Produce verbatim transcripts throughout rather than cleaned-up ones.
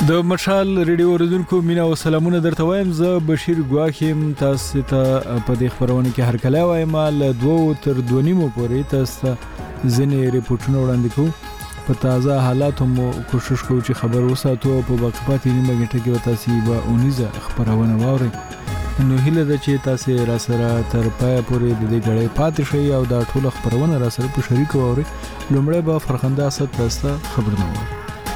د مشال ریډیو اوریدونکو مینا او سلامونه درته وایم. زه بشیر ګواخیم تاسو ته په دې خبرونه کې هر کله وایم ل دوه تر دوه نیمو پورې تاسو ځنې ریپورتونه وړاندې کوو. په تازه حالاتو مو کوشش کوو چې خبر وساتو په باقی پاتې نیمه غنټه کې تاسو به اونیزه خبرونه واورئ. نو هیله ده چې تاسو را سره تر پای پورې د دې غړې پاتې شئ او دا ټول خبرونه را سره په شریک واورئ. لومړی به فرخنده اسد تاسو خبرونه واورئ.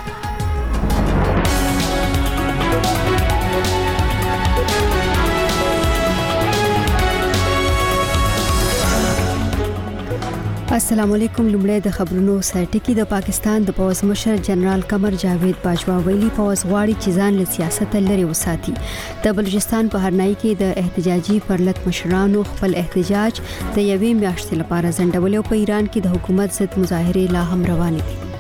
السلام علیکم. لومړی د خبرونو سرټکی. د پاکستان د پوز مشر جنرال قمر جاوید باجوا ویلي پوز غواړي چې ځان له سیاست لري وساتي. د بلوچستان په هرنای کې د احتجاجي پرلط مشرانو خپل احتجاج د یوې میاشتې لپاره ځنډول او په ایران کې د حکومت ضد مظاهره لا هم روانې دي.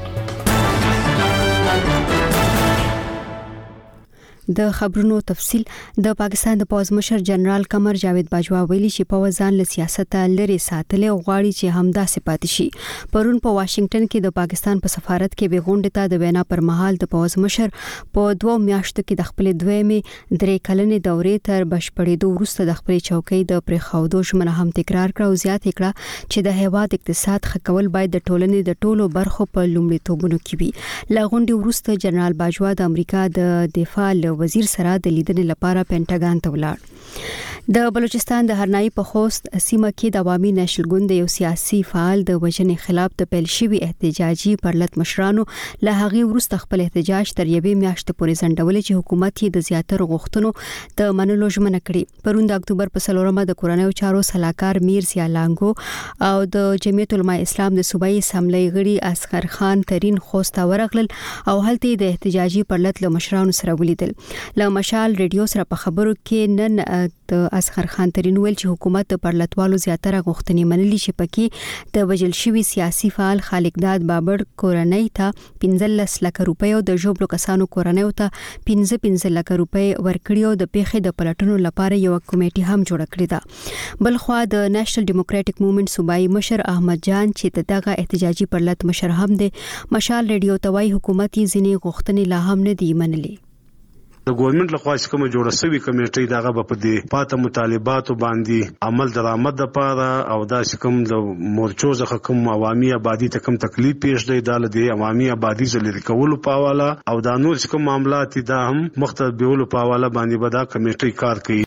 د خبرونو تفصيل. د پاکستان د پوز مشر جنرال قمر جاوید باجوا ویلي چې په ځان له سیاست لري ساتل او غواړي چې همدا صفات شي. پرون په واشنگټن کې د پاکستان په سفارت کې به غونډه ته د وینا پر مهال د پوز مشر په دوه میاشتو کې د خپل دویمه درې کلنې دورې تر بشپړېدو وروسته د خپل چوکۍ د پرخاودو ژمنه هم تکرار کړه او زیات کړه چې د هیواد اقتصاد خکول باید د ټولنې د ټولو برخو په لومړیتوبونو کې وي. لا غونډه وروسته جنرال باجوا د امریکا د دفاع وزیر سره د لیدنې لپاره پینټاګان ته ولاړ. د بلوچستان د هرنای په خوست سیمه کې د عوامي نېشنل ګوند یو سیاسي فعال د وژنې خلاف د پیل شوی احتجاجي پرلط مشرانو له هغه وروسته خپل احتجاج تر یوې میاشتې پورې ځنډول چې حکومت یې د زیاتره غوښتنو د منلو ژمنه کړې. پرون د اکتوبر په څلورمه د کورنیو چارو سلاکار میر زیا لانګو او د جمعیت العلماء اسلام د صوبایي اسمبلی غړي اصغر خان ترين خوست ورغلل او هلته د احتجاجي پرلط له مشرانو سره ولیدل. له مشال ریډیو سره په خبرو کې نن د اصغر خان ترين ویل چې حکومت د پرلطوالو زیاتره غوښتنې منلي چې پکې د وجل شوی سیاسي فعال خالقداد بابر کورنۍ ته پنځلس لک روپۍ او د جوړو کسانو کورنۍ ته پنځه پنځه لک روپۍ ورکړي او د پیښې د پلټنو لپاره یو کمیټه هم جوړ کړې ده. بل خو د نېشنل ډیموکراټک موومېنټ صوبایي مشر احمد جان چې دغه احتجاجي پرلط مشر هم دی مشال ریډیو توای حکومت یې ځینې غوښتنې لا هم نه دی منلي. د ګورنمنت لخوا چې کومه جوړه شوی کمیټې دغه په دې پاته مطالباتو باندې عمل درآمد لپاره او دا چې کوم د مورچو ځخه کوم عوامي آبادی ته کوم تکلیف پیښ دی د لدی عوامي آبادی زلری کول په حواله او دا نور چې کوم معاملات دا هم مختلف بیول په حواله باندې به دا کمیټې کار کوي.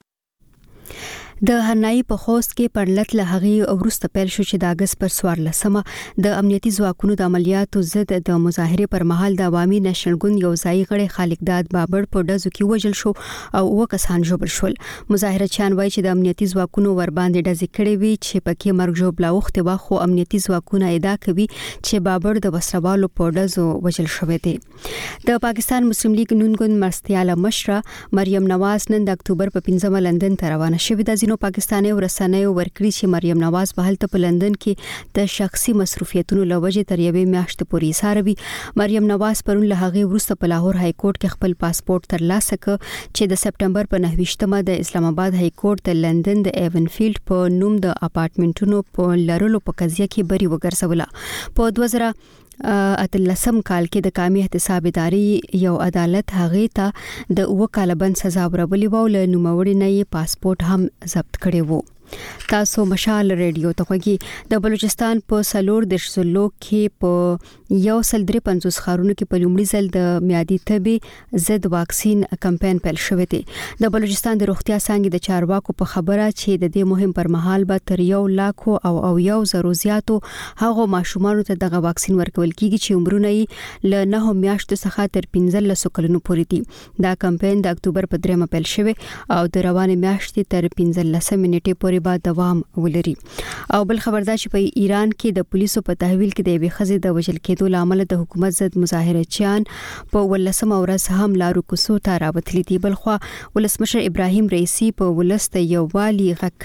د هرنای په خوست کې پرلط له هغه ورسته پیل شو چې د اگست پر څوارلسمه د امنیتي ځواکونو د عملیاتو ضد د مظاهره پر مهال د عوامي نېشنل ګوند یو ځای غړي خالقداد بابر په دزو کې وژل شو او و کسان جوړ شول. مظاهره چان وایي چې د امنیتي ځواکونو ور باندې ډزې کړې وي چې پکې مرګ جوړ بلاوخته وا خو امنیتي ځواکونه ادعا کوي چې بابر د وسروالو په دزو وژل شوی دی. د پاکستان مسلم لیگ نون ګوند مرستياله مشره مریم نواز نن د اکتوبر په پنځمه لندن ته روانه شوې ده. پاکستاني ورسنۍ ورکړي چې مریم نواز په حالت په لندن کې د شخصي مصروفیتونو لوجه تر یوې میاشتې پورې ساروي. مریم نواز پرون له هغه وروسته په لاهور های کورټ کې خپل پاسپورت ترلاسه کړ چې د سپټمبر په نهه د اسلام آباد های کورټ د لندن د ایون فیلډ په نوم د اپارټمنټونو په لرلو په قضیه کې بری وګرځوله. په دوه زره اتلسم کال کې د قومي احتساب ادارې یو عدالت هغه ته د اوه کال بند سزا ورولې و له نوموړي نه پاسپورت هم ضبط کړي وو. تاسو مشال ریډیو ته وګورئ. د بلوچستان په سلور د شزلو کې په یو سل درې پنځوس خارونو کې په لومړي ځل د میادي تبي ضد واکسین کمپاین پیل شوی دی. د بلوچستان د روغتیا څنګه د چارواکو په خبره چې د دې مهم پر مهال به تر یو لاک او او یو زرو زیاتو هغه ماشومان ته دغه واکسین ورکول کیږي چې عمرونه یې له نه میاشتو څخه تر پنځلس کلونو پورې دي. دا کمپاین د اکتوبر په دریمه پیل شوی او د روانې میاشتې تر پنځلس منټې پورې بعد دوام ولري. او بل خبردار چې په ایران کې د پولیسو په تحویل کې د یوې ښځې د وژل کېدو لامل د حکومت ضد مظاهره چیان په ولسمه ورځ هم لارو کوڅو ته راوتلي دي. بل خو ولسمشر ابراهیم رئیسی په ولست یووالي غږ کړی.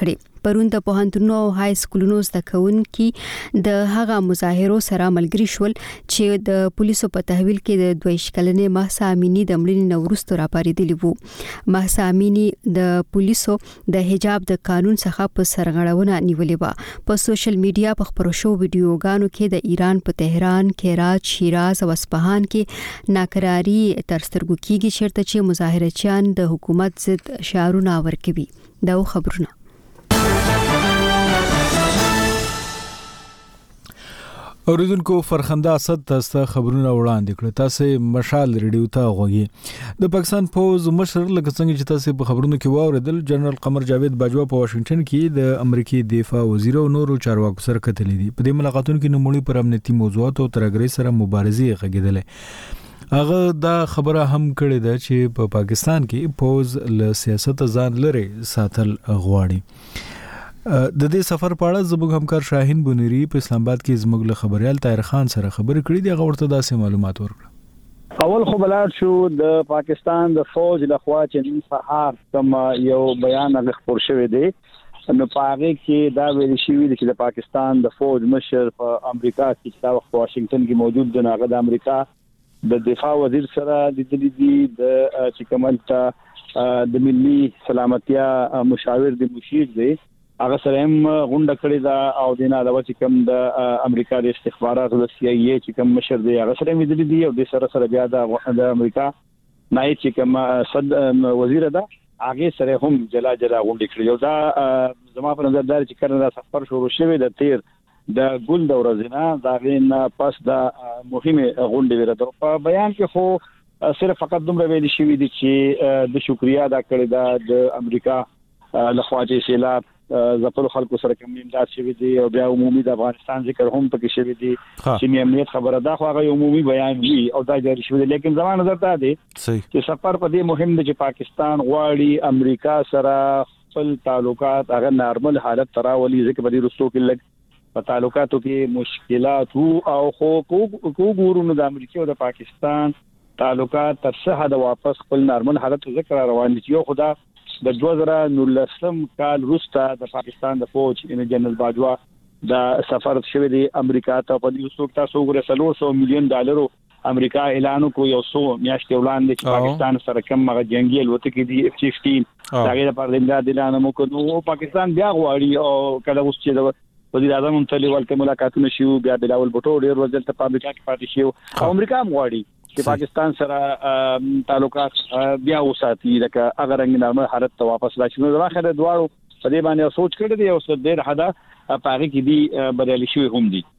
پرون د پوهنتونونو او های سکولونو زده کوونکي د هغه مظاهرو سره ملګري شول چې د پولیسو په تحویل کې د دوه شکلنې مهسا امینی د مړینې نه وروسته راپارېدلی وو. مهسا امینی د پولیسو د حجاب د قانون څخه په سرغړونه نیولې و. په سوشل میډیا په خبرو شو ویډیوګانو کې د ایران په تهران، هرات، شیراز او اصفهان کې ناکراری تر سترګو کېږي چیرته چې مظاهرچیان د حکومت ضد شعارونه ورکوي. دا خبرونه اوریدونکو فرخنده اسد تاسو خبرونه وړاندې کړ. تاسو مشال ریډیو ته غوږی. د پاکستان پوز مشر لکه څنګه چې تاسو په خبرونو کې واوریدل، جنرال قمر جاوید باجوا په واشنگټن کې د امریکای دفاع وزیر او نورو چارواکو سره کتلې دي. په دې ملاقاتونو کې نوموړي پر امنیتي موضوعات او ترګری سره مبارزه غږیدل. هغه دا خبره هم کړې ده چې په پا پاکستان کې پوز له سیاست ځان لري ساتل غواړي. د دې سفر په اړه زموږ همکار شاهین بونری په اسلام آباد کې زموږ له خبريال طاهر خان سره خبرې کړې دي. هغه ورته داسې معلومات ورکړل. اول خو بلار شو د پاکستان د فوج لخوا چې نن سهار کوم یو بیان غوښتل شوی دی، نو پاره کې دا ویل شوی دی چې د پاکستان د فوج مشر په امریکا کې چې په واشنگټن کې موجود دی، هغه د امریکا د دفاع وزیر سره د دې د چې کومه د ملي سلامتیا مشاور د مشیر دی هغه سره هم غونډه کړې ده او د نه علاوه چې کوم د امریکا د استخباراتو د سی ای ای چې کوم مشر دی هغه سره مې د دې او د سره سره بیا د امریکا نایب چې کوم صد وزیر ده هغه سره هم جلا جلا غونډه کړې. او دا زما په نظر دا چې کله سفر شروع شوی د تیر د ګل د ورځې دا غین پس د مهمه غونډه ورته په بیان کې خو صرف فقط دومره ویل شوی دی چې د شکریا ادا کړی دا د امریکا لخوا چې سیلاب زپل خلکو سره کوم امداد شوی دی او بیا عمومي د افغانستان ذکر هم پکې شوی دی چې امنیت خبره ده خو هغه عمومي بیان وی او دا جاری شوی دی. لیکن زموږ نظر ته دی چې سفر په دې مهم دی چې پاکستان غواړي امریکا سره خپل تعلقات هغه نارمل حالت تراولي، ځکه په دې رستو کې لګ په تعلقاتو کې مشکلات او خو کو ګورونو د امریکا او د پاکستان تعلقات تر څه حد واپس خپل نارمل حالت ذکر روان دي. یو خدا د دوه زره نولسم کال وروسته د پاکستان د فوج ان جنرال باجوا د سفر شوی دی امریکا ته. په دې وسوک تاسو وګورئ څلور سوه میلیون ډالرو امریکا اعلان وکړ یو څو میاشتې وړاندې چې پاکستان سره کوم هغه جنگي الوتکې دي اف پنځه هغه لپاره د امداد اعلان وکړ. نو پاکستان بیا غواړي او کله اوس چې د وزیر اعظم ممتلي ولته ملاقاتونه شي بیا بلاول بوټو ډیر ورځل ته امریکا کې پاتې شي او امریکا هم غواړي چې پاکستان سره تعلقات بیا وساتي لکه هغه رنګ نارمل حالت ته واپس راشي. نو زما خیال دواړو په دې باندې سوچ کړی دی او څه ډیر حدا پاره کې دی بدلی شوی هم دي.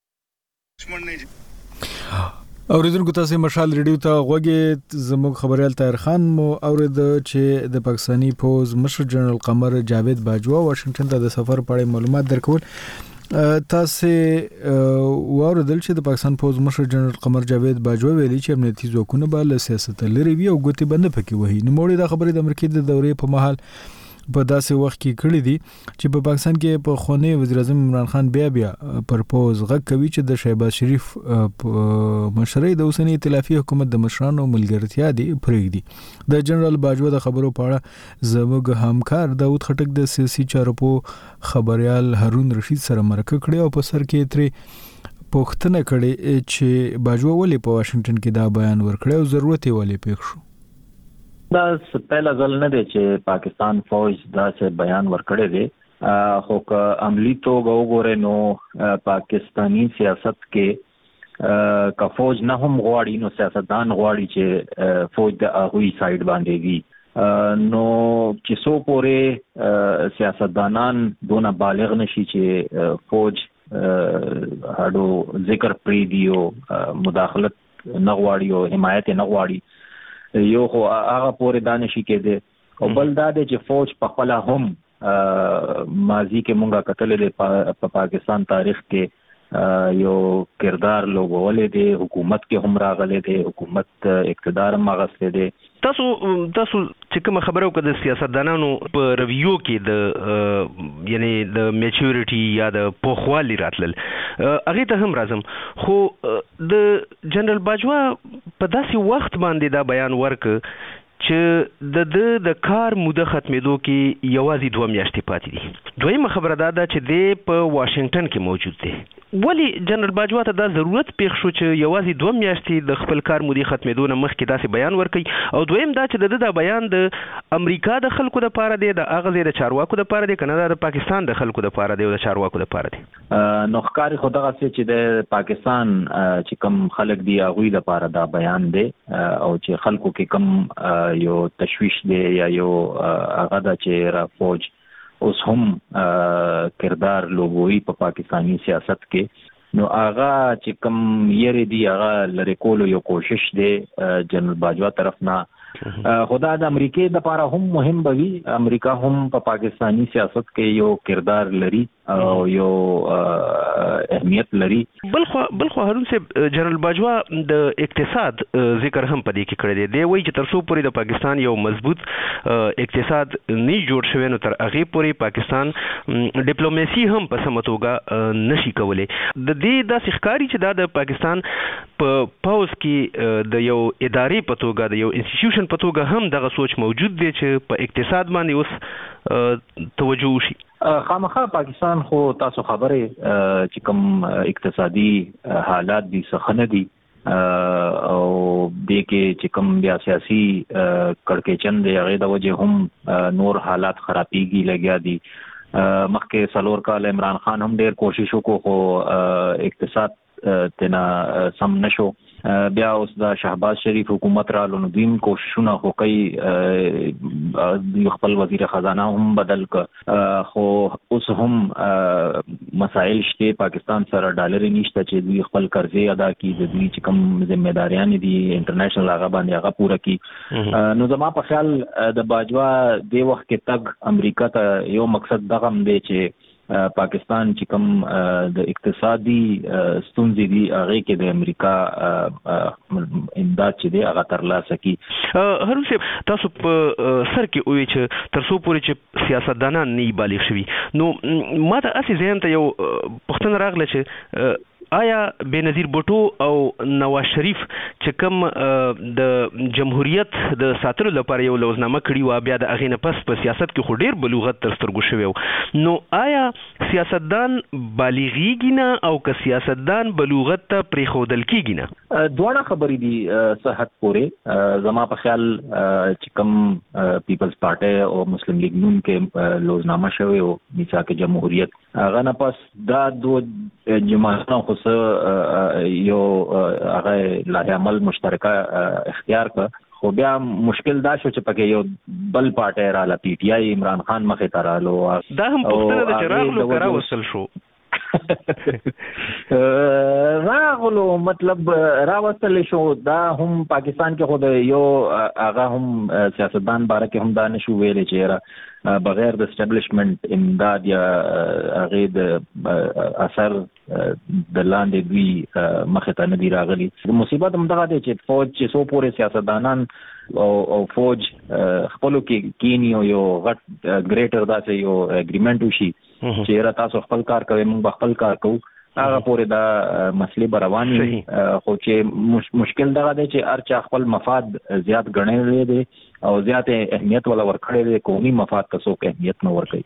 اوریدونکو تاسو مشال ریډیو ته غوږی. زموږ خبريال طاهر خان مو اورید چې د پاکستانی پوز مشر جنرال قمر جاوید باجوا واشنگټن ته د سفر په اړه معلومات درکول. تاسو واردل چې د پاکستان پوز مشر جنرال قمر جاوید باجوا ویلي چې امنیتي ځواکونه به له سیاست لري وي او ګوتې بند پکې وهي. نو موږ د خبرې د امریکای د دورې په مهال په داسې وخت کې کړی دي چې په پاکستان کې په خونی وزیر اعظم عمران خان بیا بیا پر پوز غږ کوي چې د شهباز شریف مشرۍ د اوسنی ائتلافي حکومت د مشرانو ملګرتیا دی پرېږدي. د جنرال باجوا د خبرو په اړه زموږ همکار داود خټک د سیاسي چارو په خبريال هارون رشید سره مرکه کړې او په سر کې ترې پوښتنه کړې چې باجوا ولې په واشنگټن کې دا بیان ورکړی او ضرورت یې ولې پېښ شو. دا سپیل ځل نه دی چې پاکستان فوج دا څه بیان ورکړی دی، خو که عملی توګه وګورئ نو پاکستانی سیاست کې که فوج نه هم غواړي نو سیاستدان غواړي چې فوج د هغوی سایډ باندې وي. نو چې څو پورې سیاستدانان دونه بالغ نشي چې فوج هډو ذکر پرېږدي او مداخلت نه غواړي او حمایت نه غواړي، یو خو هغه پورې دانشي کېده او بل دا دی چې فوج په خپل هم ماضی کې مونږه کتلې ده په پاکستان تاریخ کې یو کردار لوبولې دی، حکومت کې هم راغلي دی، حکومت اقتدار هم غسلې دی. تاسو تاسو چې کوم خبرو کې د سیاستدانانو په ریویو کې د یعنی د میچورټي یا د پوخوالي راتلل هغه ته هم راځم، خو د جنرال باجوا په داسې وخت باندې دا بیان ورک چې د د د کار موده ختمېدو کې یوازې دوه میاشتې پاتې دي. دویمه خبره دا ده چې دی په واشنگټن کې موجود دی. ولی جنرال باجوا ته دا ضرورت پیښ شو چې یوازې دوه میاشتې د خپل کار مودې ختمېدو نه مخکې داسې بیان ورکړي؟ او دویم دا چې د د بیان د امریکا د خلکو دپاره دی، د هغه ځای د چارواکو دپاره دی، که نه د پاکستان د خلکو دپاره دی او د چارواکو دپاره دی؟ نو ښکاري خو دغسې چې د پاکستان چې کوم خلک دي هغوی دپاره دا بیان دی، او چې خلکو کې کوم یو تشویش دی یا یو هغه ده چې را فوج اوس هم کردار لوبوي په پاکستانی سیاست کې، نو هغه چې کوم یری دی هغه لرې کولو یو کوشش دی جنرال باجوا طرف نه. خدا د امریکای د لپاره هم مهم بوي، امریکا هم په پاکستانی سیاست کې یو کردار لري او یو اهمیت لري. بلخو بلخو هارون صاحب جنرال باجوا د اقتصاد ذکر هم پدې کې کړی دی. دی وایي چې تر څو پورې د پاکستان یو مضبوط اقتصاد نه جوړ شوی نو تر هغې پورې پاکستان ډیپلوماسي هم په سمه توګه نشي کولی. د دې داسې ښکاري چې دا د پاکستان په پوځ کې د یو ادارې په توګه د یو انسټیټیوشن په توګه هم دغه سوچ موجود دی چې په اقتصاد باندې اوس توجه وشي. خامخا پاکستان خو تاسو خبره چې کوم اقتصادي حالات دي څه نه دي، او د کې چې کوم بیا سیاسي کړکېچن دی هغې د وجې هم نور حالات خرابېږي لګیا دي. مخکې څلور کال عمران خان هم ډېر کوشش وکړو خو اقتصاد تینا سم نشو. بیا اوس د شهباز شریف حکومت را لونو دین کوششونه خو کوي، خپل وزیر خزانه هم بدل ک، خو اوس هم مسائل شته پاکستان سره ډالر نشته چې دوی خپل قرضې ادا کړي، د دوی چې کوم ذمہداریان دي انټرنیشنل هغه باندې هغه پوره کړي. نو زما په خیال د باجوا د وخت کې تګ امریکا ته یو مقصد دغه هم دی چې پاکستان چې کوم د اقتصادي ستونزې دي هغې کې د امریکا امداد چې دی هغه ترلاسه کړي. هارون صاحب تاسو په سر کې ووایئ چې تر څو پورې چې سیاستدانان نه وي بالغ شوي، نو ما ته هسې ذهن ته یو پوښتنه راغله چې آیا بېنظیر بوټو او نواز شریف چې کوم د جمهوریت د ساتلو لپاره یو لوزنامه کړې وه، بیا د هغې نه پس په سیاست کې خو ډېر بلوغت تر سترګو شوی و، نو آیا سیاستدان بالغېږي نه او که سیاستدان بلوغت ته پرېښودل کېږي نه؟ دواړه خبرې دي څه حد پورې. زما په خیال چې کوم پیپلز پارټۍ او مسلم لیگ نون کې لوزنامه شوی و میثاق جمهوریت، هغه نه پس دا دو جماعتونه خو یو هغه لارې عمل مشترکه اختیار کړ، خو بیا مشکل دا شو چې پکې یو بل پارټۍ راله، پی ټی آی عمران خان مخې ته رالو. دا هم پوښتنه ده چې راغلو که راوستل شو؟ راغلو مطلب راوستل شو، دا هم پاکستان کې خو د یو هغه هم سیاستدان باره کې هم دا نشو ویلی چې بغیر د اسټابلیشمنټ امداد یا هغې د اثر د لاندې دوی مخې ته نه دي راغلي. مصیبت همدغه دی چې فوج چې څو پورې سیاستدانان او او فوج خپلو کې کینی او یو غټ ګریټر داسې یو اګریمنټ وشي چې را تاسو خپل کار کوئ موږ به خپل کار کوو، هغه پورې دا مسلې به روانې وي. خو چې مشکل دغه دی چې هر چا خپل مفاد زیات ګڼلی دی او زیات اهمیت ولا ورکړی دی، قومي مفاد ته څوک اهمیت نه ورکوي.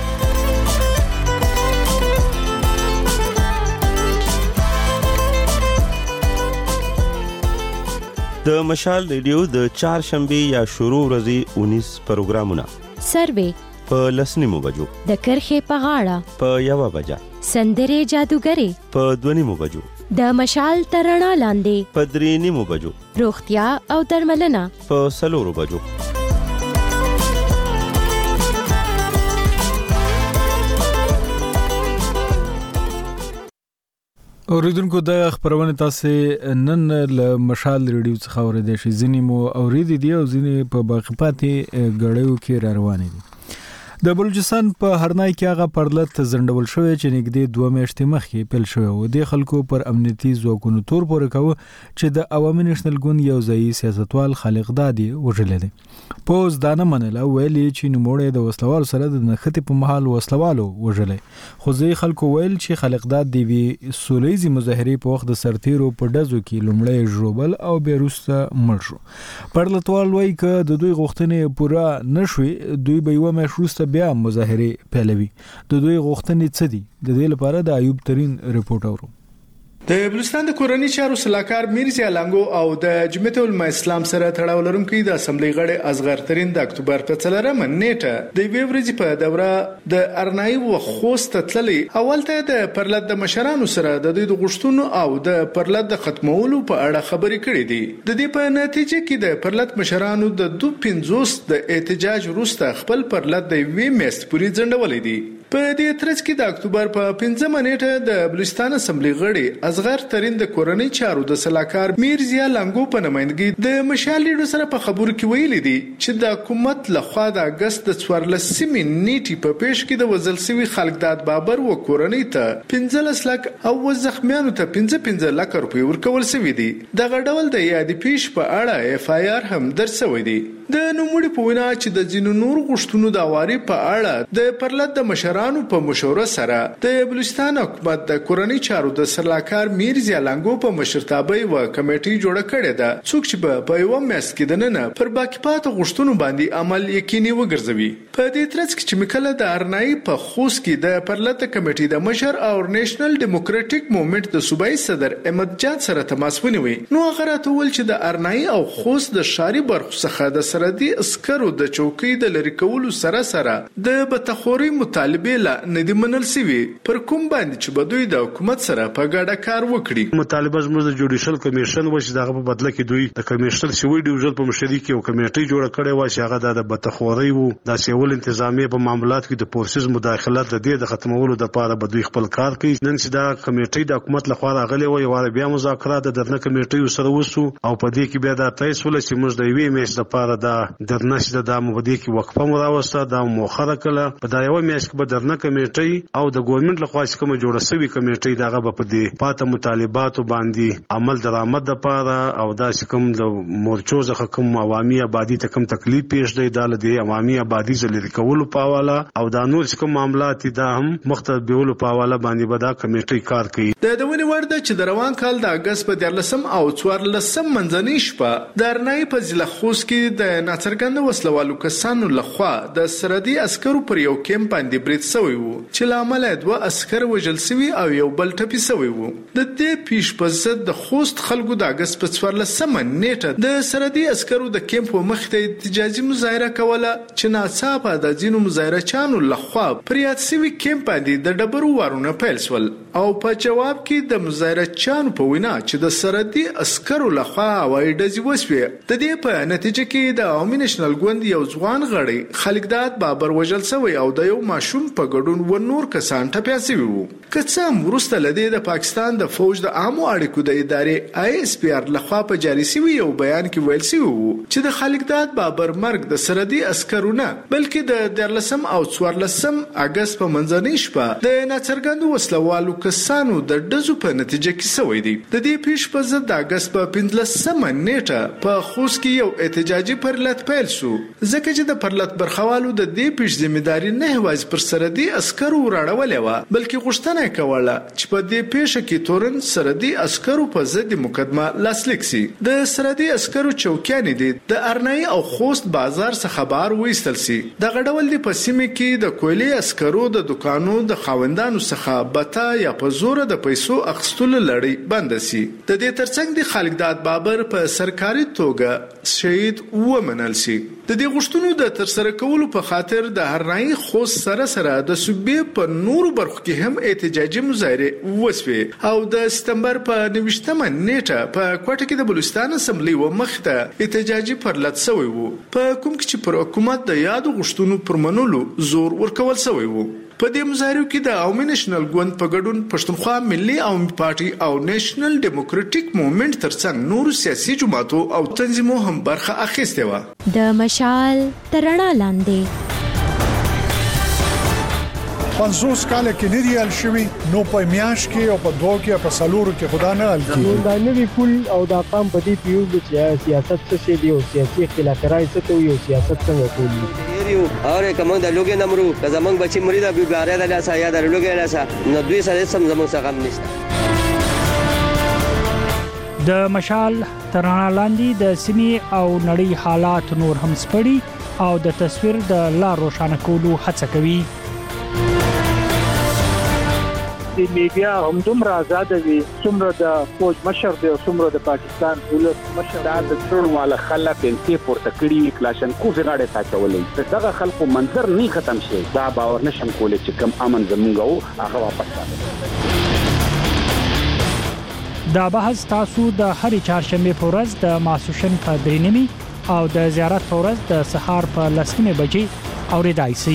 د مشال ریډیو د چهارشنبې یا شروع ورځې اونیس پروګرامونه سروې په لسنیمو بجو، د کرښې په غاړه په یوه بجه، سندرې جادوګرې په دوه نیمو بجو، د مشال تر رڼا لاندې په درې نیمو بجو، روغتیا او درملنه په څلورو بجو. اوریدونکو د خبرونه تاسو نن له مشال ریډیو څخه اوریدئ شئ، ځینې مو اوریدي دي او ځینې په باقی پاتې غړیو کې را روان دي. د بلوچستان په هرنای کې هغه پرلط زندول شوی چې نږدې دوه میاشتې مخکې پیل شوی و. د خلکو پر امنیتي ځواکونو تور پورې کوي چې د عوامي نېشنل ګوند یو ځایي سیاستوال خالق دادی وژل دي. پوز دانه منله ویلي چې نوموړی د وسلوال سره د نښتې په محل وسلوالو وژلې. خو ځینې خلکو ویل چې خالق داد دی وی سولېزي مظاهرې په وخت د سرتیرو په ډزو کې لومړی ژوبل او بیا وروسته مړ شو. پرلطوال وایي که د دوی غوښتنې پوره نشوي دوی به یوه میاشت وروسته بیا مظاهرې پیلوي. د دوی غوښتنې څه دي؟ د دې لپاره د ایوب ترین رپورټ اورو. د بلوچستان د کورنۍ چارو سلاکار میرزا لنګو او د جمعیت العلماء اسلام سره تړاو لرونکي د اسمبلی غړي اصغر ترین د اکتوبر په څلورمه نیټه د وی ورځې په دوره د ارنای و خوست تللی اولته د پرلط د مشرانو سره د دوی د غشتونو او د پرلط د ختمولو په اړه خبرې کړې دي. د دې په نتیجه کې د پرلط مشرانو د دو پنځوس د احتجاج وروسته خپل پرلط د وی میست پوری ځنډولې دي. په دې ترڅ کې د اکتوبر په پنځمه نیټه د بلوچستان اسمبلی غړي اصغر ترین د کورنۍ چارو د سلاکار میرزا لنګو په نمائندګۍ د مشال لیډر سره په خبرو کې ویلي دي چې د حکومت لخوا د اگست د څوارلسمې نیټې په پیش کې د وزل سوي خالق داد بابر و کورنۍ ته پنځلس لک او زخمیانو ته پنځه پنځه لک روپۍ ورکول شوي دي. دغه ډول د یادې پیش په اړه اف آی آر هم درج شوی دی. د نوموړي په وینا چې د ځینو نور غوښتنو د اواري په اړه د پرلط د مشرانو په مشوره سره د بلوچستان حکومت د کورنۍ چارو د سلاکار میرزا لنګو په مشرتابه و کمیټې جوړه کړې ده څوک چې په یو میاشت کې د نن پر باقی پاتې غوښتنو باندې عمل یقیني وګرځوي. په دې ترڅ کې چې مکله د ارنای په خوست کې د پرلط کمیټې د مشر او نېشنل ډیموکراټیک موومېنټ د صوبایي صدر احمد جان سره تماس ونیوي نو هغه راته ویل چې د ارنای او خوست د شاري برخو څخه د سرحدي عسکرو د چوکۍ د لری کولو سره سره د بتخوري مطالبه لا ندی منل سوي پر کوم باندې چې بدوی د حکومت سره په ګډه کار وکړي. مطالبه زموږ د جوډیشل کمیشن و چې دغه په بدله کې دوی د کمیشنر سوي ډیویژن په مشرۍ کې یو کمیټه جوړه کړې و چې هغه د بتخوري وو د سیول انتظامیه په معاملات کې د پورسز مداخلت د دې د ختمولو د لپاره بدوی خپل کار کوي. نن چې دا کمیټه د حکومت لخوا راغلي و یو بیا مذاکرات د درنه کمیټې سره وسو او په دې کې بیا د تایید ول چې موږ د وی میش لپاره د درنه چې د مبادی کې وقفه مراوسته د موخره کله په دا یو میاشت کې به درنه کمیټې او د ګورنمنت لخوا چې کوم جوړه شوی کمیټې دغه په دې پاته مطالباتو باندې عمل درآمد لپاره او دا چې کوم د مورچو څخه کوم عوامي آبادی ته کوم تکلیف پیښ دی د دې عوامي آبادی زلری کولو په حواله او دا نور چې کوم معاملات دا هم مختلف بیولو په حواله باندې به دا کمیټې کار کوي. د دونی ورده چې د روان کال د اگست په دیارلسم او څوارلسم منځنۍ شپه د ارنای په ضلع خوست کې د ناڅرګند وسلوالو کسانو لخوا د سرحدي عسکرو پر یو کیمپ باندې برید شوی وو چې لامل دوه عسكر وژل شوی او یو بل ټپي شوی وو. د دې پیش په ضد د خوست خلکو د اگست په څوارلسمه نیټه د سرحدي عسکرو د کیمپ مخ ته احتجاجي مظاهره کوله چې ناڅاپه د ځینو مظاهره چانو لخوا پر یاد شوی کیمپ باندې د ډبرو وارونه پیل شول او په جواب کې د مظاهره چانو په وینا چې د سرحدي عسکرو لخوا هوایي ډزې وشوې. د دې په نتیجه کې د عوامي نېشنل ګوند یو ځوان غړی خالق داد بابر وژل شوی او د یو ماشوم په ګډون و نور کسان ټپیان شوي وو. که څه هم وروسته له دې د پاکستان د فوج د عامو اړیکو د ادارې آی اس پی آر لخوا په جاري شوي یو بیان کې ویل شوي وو چې د خالق داد بابر مرګ د سرحدي عسکرو نه بلکې د دیارلسم او څوارلسم اگست په منځنۍ شپه د ناڅرګندو وسلوالو کسانو د ډزو په نتیجه کې شوی دی. د دې پیش په ضد د اگست په پنځلسمه نیټه په خوست کې یو احتجاجي پرلط پیل شو ځکه چې د پرلط برخوالو د دې پیش ذمہداري نه یوازې پر سرحدي عسکرو راړولې و بلکې غوښتنه کوله چې په دې پیښه کې تورن سرحدي عسکرو په ضد مقدمه لاسلیک شي. د سرحدي عسکرو چوکیان دي د ارنای او خوست بازار څخه خبر وېستل شي. د غډول دی په سیمه کې د کویلي عسکرو د دکانو د خاوندانو څخه بتا یا په زور د پیسو اخستلو لړۍ بند شي. د دې ترڅنګ د خالق داد بابر په سرکاري توګه شهید ومنل شي. د دې غوښتنو د ترسره کولو په خاطر د هرنای خوست سره سره د صوبې په نورو برخو کې هم احتجاجي مظاهره وشوې او د سپتمبر په نوشتمه نیټه په کوټه کې د بلوچستان اسمبلی و مخته احتجاجي پرلط شوی وو په کوم کې چې پر حکومت د یادو غوښتنو پر منلو زور ورکول شوی وو. په دې مظاهرو کې د عوامي نېشنل ګوند په ګډون پښتونخوا ملي عوامي پارټي او نېشنل ډیموکراټیک موومېنټ ترڅنګ نور سیاسي جماعتو او تنظیمونو هم برخه اخیستې و. د مشال ترڼا لاندې پنځوس کال کې نه دی حل شوی نو په میاش کې او په دوه کې په سلورو کې خدا نه حل کیږي دا نوی پول او دا قام په دې پیو چې سیاست څه شي دی او سیاسي اختلاف راځي څه ته یو سیاست څنګه کوي یو اور کوم د لوګي نمرو که زمنګ بچی مری دا بیګاره د لاسه یا د لوګي لاسه نو دوی سره سم زمنګ څخه هم نشته د مشال ترانه لاندې د سیمې او نړۍ حالات نور هم سپړي او د تصویر د لار روښانه کولو هڅه کوي د میډیا هم دومره آزاد دي څومره د فوج مشر دی او څومره د پاکستان دولت مشر دا د ټول مال خلک انتي پورته کړی کلاشنکوف غاړه تا چولې دغه خلکو منظر نه ختم شي دا باور نشم کولای چې کم امن زمونږ او هغه واپس راځي دا بحث تاسو د هرې چهارشنبه په ورځ د ماسوشن په درېنیمي او د زیارت په ورځ د سهار په لسمه بجې اوریدای شئ.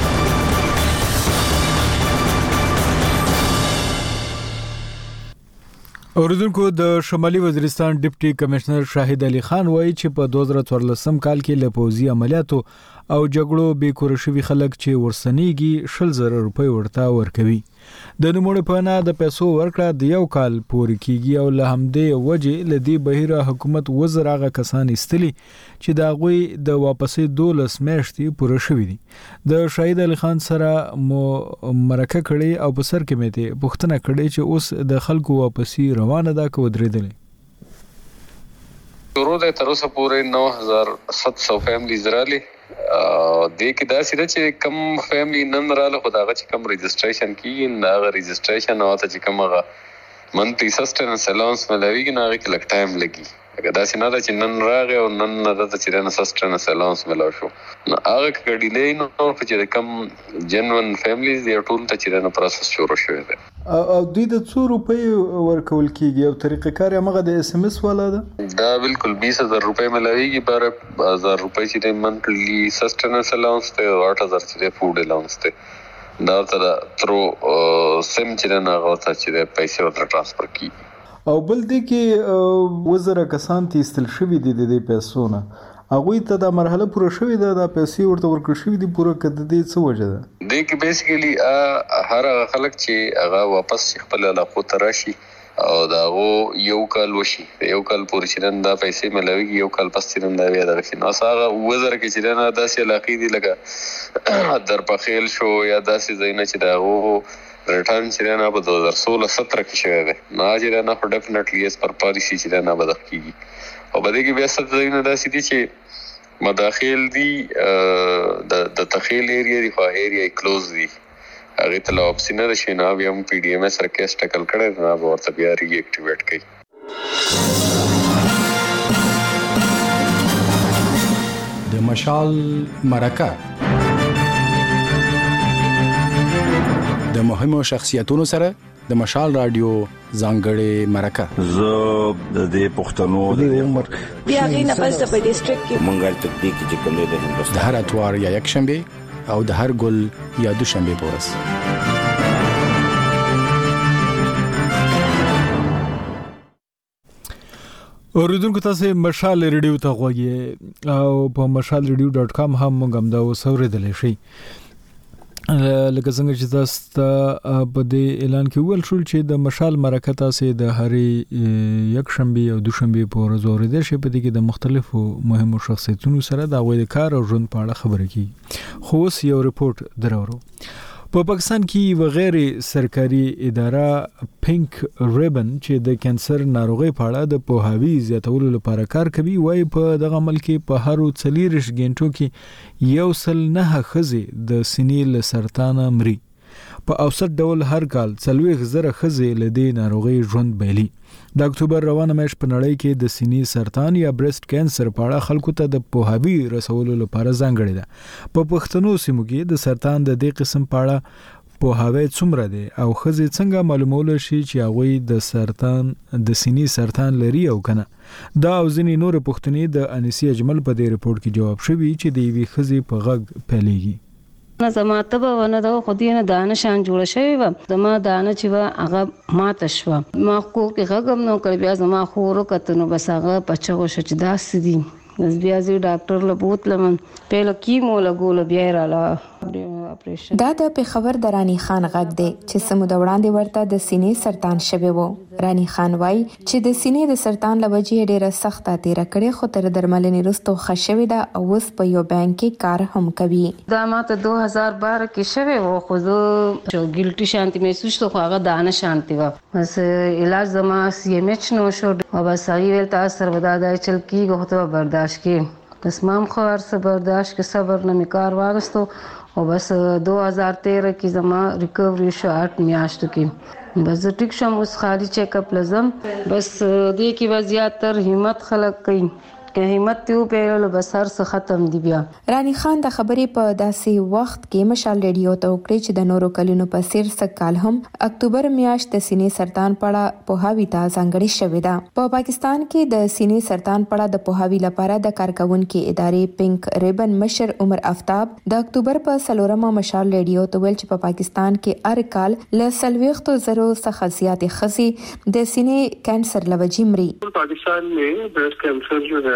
اوریدونکو د شمالي وزیرستان ډیپټي کمشنر شاهد علي خان وایي چې په دوه زره څوارلسم کال کې له پوځي عملیاتو او جګړو بې کور شوي خلک چې ورسنیږي شل زره روپۍ ورته ورکوي. د نوموړي په نه د پیسو ورکړه د یو کال پورې کیږي او له همدې وجې له دې بهیره حکومت وزر هغه کسان ایستلي چې د هغوی د واپسې دولس میاشتې پوره شوي دي. د شاهد علي خان سره مو مرکه کړې او په سر کې مې ته پوښتنه کړې چې اوس د خلکو واپسې روانه ده که ودرېدلې. شروع د تر اوسه پورې نو هزار سات سو فیملیز رالی د کې دا سره چې کم فیملی نن رااله خدای چې کم رجسټریشن کیږي نه غو رجسټریشن او ته چې کوم غو منتلی سسټیننس الاونس ملويږي نه غو کې لک ټایم لګي اګه دا سينه دا چې نن راغی او نن نه د چې نه سسټیننس الاونس ملو شو نو هغه کې ډیلی نو چې کم جنون فیملیز دی ټول ته چې نه پروسس شروع شوی دی او دوی د څو روپۍ ورکول کیږي او طریقه کار یې هغه د اس ام اس والا ده دا بالکل بیس هزار روپۍ ملويږي بار هزار روپۍ چې منتلی سسټیننس الاونس ته او آٹھ ہزار چې فود الاونس ته دا تر ترو سم چې نه هغه ته چې پیسې ورته ټرانسفر کیږي او بل دی کې وزره کسان تیستل شوی دي د پیسو نه هغه ته د مرحله پوره شوی ده د پیسې ورته ورکړ شوی دي پوره کده دي څه وجه ده د کې بیسیکلی هر خلک چې هغه واپس خپل علاقو ته راشي او دا غو یو کال وشي یو کال پورې چې دا پیسې ملوي یو کال پس چې دا بیا د شنو هغه وزره کې چې نه داسې علاقې دي لکه درپخیل شو یا داسې زینه چې دا غو ریټرن چې نه په دوه هزار سولہ سترہ کې شوی دی نه چې نه خو ډیفینټلی اس پر پالیسی چې نه بدل کیږي او بده کې بیا ست زینه داسې دي چې مداخل دي د د تخیل ایریا دی خو ایریا کلوز دی هغه ته لا اپشن نه شي نه بیا هم پی ډی ایم اس ریکوست ټکل کړي نه به ورته بیا ری اکټیویټ کړي. د مشال مرکه د مهمو شخصیتونو سره د مشال رادیو ځانګړې مرکه زه د دې پښتنو د عمر بیا غي نه پس په ډیسټریکټ کې منګل تکتیک چې کوم د هندوستان د هر اتوار یا یک شنبه او د هر ګل یا دوشنبه پورس اوریدونکو تاسو مشال ریډیو ته غوږی او په مشال ریډیو ډاټ کام هم موږ هم دا وسوریدل شي لکه څنګه چې تاسو په دې اعلان کې ویل شول چې د مشال مرکه تاسو د هرې یک شنبه او دوشنبه په ورځ اوریدل شي په دې کې د مختلفو مهمو شخصیتونو سره د غوړي کار او ژوند په اړه خبرې کی خو اوس یو ریپورت درورو. په پاکستان کې و غیر سرکاري اداره پینک ریبن چې د کانسر ناروغي په اړه د پوهاوی زیاتولو لپاره کار کوي وایي په دغه عمل کې په هر څلوېښت غنټو کې یو سل نه ښځې د سینې له سرطان مري. په اوسط ډول هر کال څلوېښت زره ښځې له دې ناروغي ژوند بایلي. د اکتوبر روانه میاشت په نړۍ کې د سینې سرطان یا برست کانسر په اړه خلکو ته د پوهاوی رسولو لپاره ځانګړې ده. په پښتنو سیمو کې د سرطان د دې قسم په اړه پوهاوی څومره دی او ښځې څنګه معلومول شي چې هغوی د سرطان د سینې سرطان لري او کنه. دا او ځینې نور پوښتنې د انیسی اجمل په دې ریپورت کې جواب شوي چې د یوې ښځې په غږ پیلېږي. نه زما ته ونه دا خو دې نه دانه شان جوړ شوی و زما دانه چې و هغه ماته شو ما کو کې غږم نو کړ بیا زما خورو کته نو بس هغه پچو شو چې داس دي بس بیا زه ډاکټر له بوتلم په لکیمو لګول بیا را دا د پیښور د رانی خان غږ دی چې سمو د وړاندې ورته د سینې سرطان شوی وو. رانی خان وای چې د سینې د سرطان لوجې ډیره سخته تیر کړې خو تر درملنې وروسته خښوي دا او اوس په یو بانک کې کار هم کوي. دا ماته دو هزار بارہ کې شوی وو خو زه جو ګلټي شانتي محسوس خو هغه دانه شانتي و. بس علاج زما سی ام ایچ نو شو او بس هغه ول تاثر ودا دا چل کیږي خو ته برداشت کې بس مام خو هر څه برداشت کې صبر نه میکار واغستو او بس دو هزار تیرہ کې زما ریکوری شو اټ میاشتو کې بس ټیک شم اوس خالي چیک اپ لازم بس دې کې وضعیت تر همت خلق کین که همت تیو پیرلو بس هر څه ختم دی بیا. رانی خان د خبرې په داسې وخت کې مشال ریډیو ته وکړي چې د نورو کلونو په څیر سږ کال هم اکتوبر میاشت د سینې سرطان پړه پوهاوي ته ځانګړې شوې ده. په پاکستان کې د سینې سرطان پړه د پوهاوي لپاره د کارکونکو ادارې پینک ریبن مشر عمر آفتاب د اکتوبر په څلورمه مشال ریډیو ته ویل چې په پاکستان کې هر کال له څلوېښتو زرو څخه زیاتې ښځې د سینې کانسر له وجې مري. پاکستان में breast cancer जो है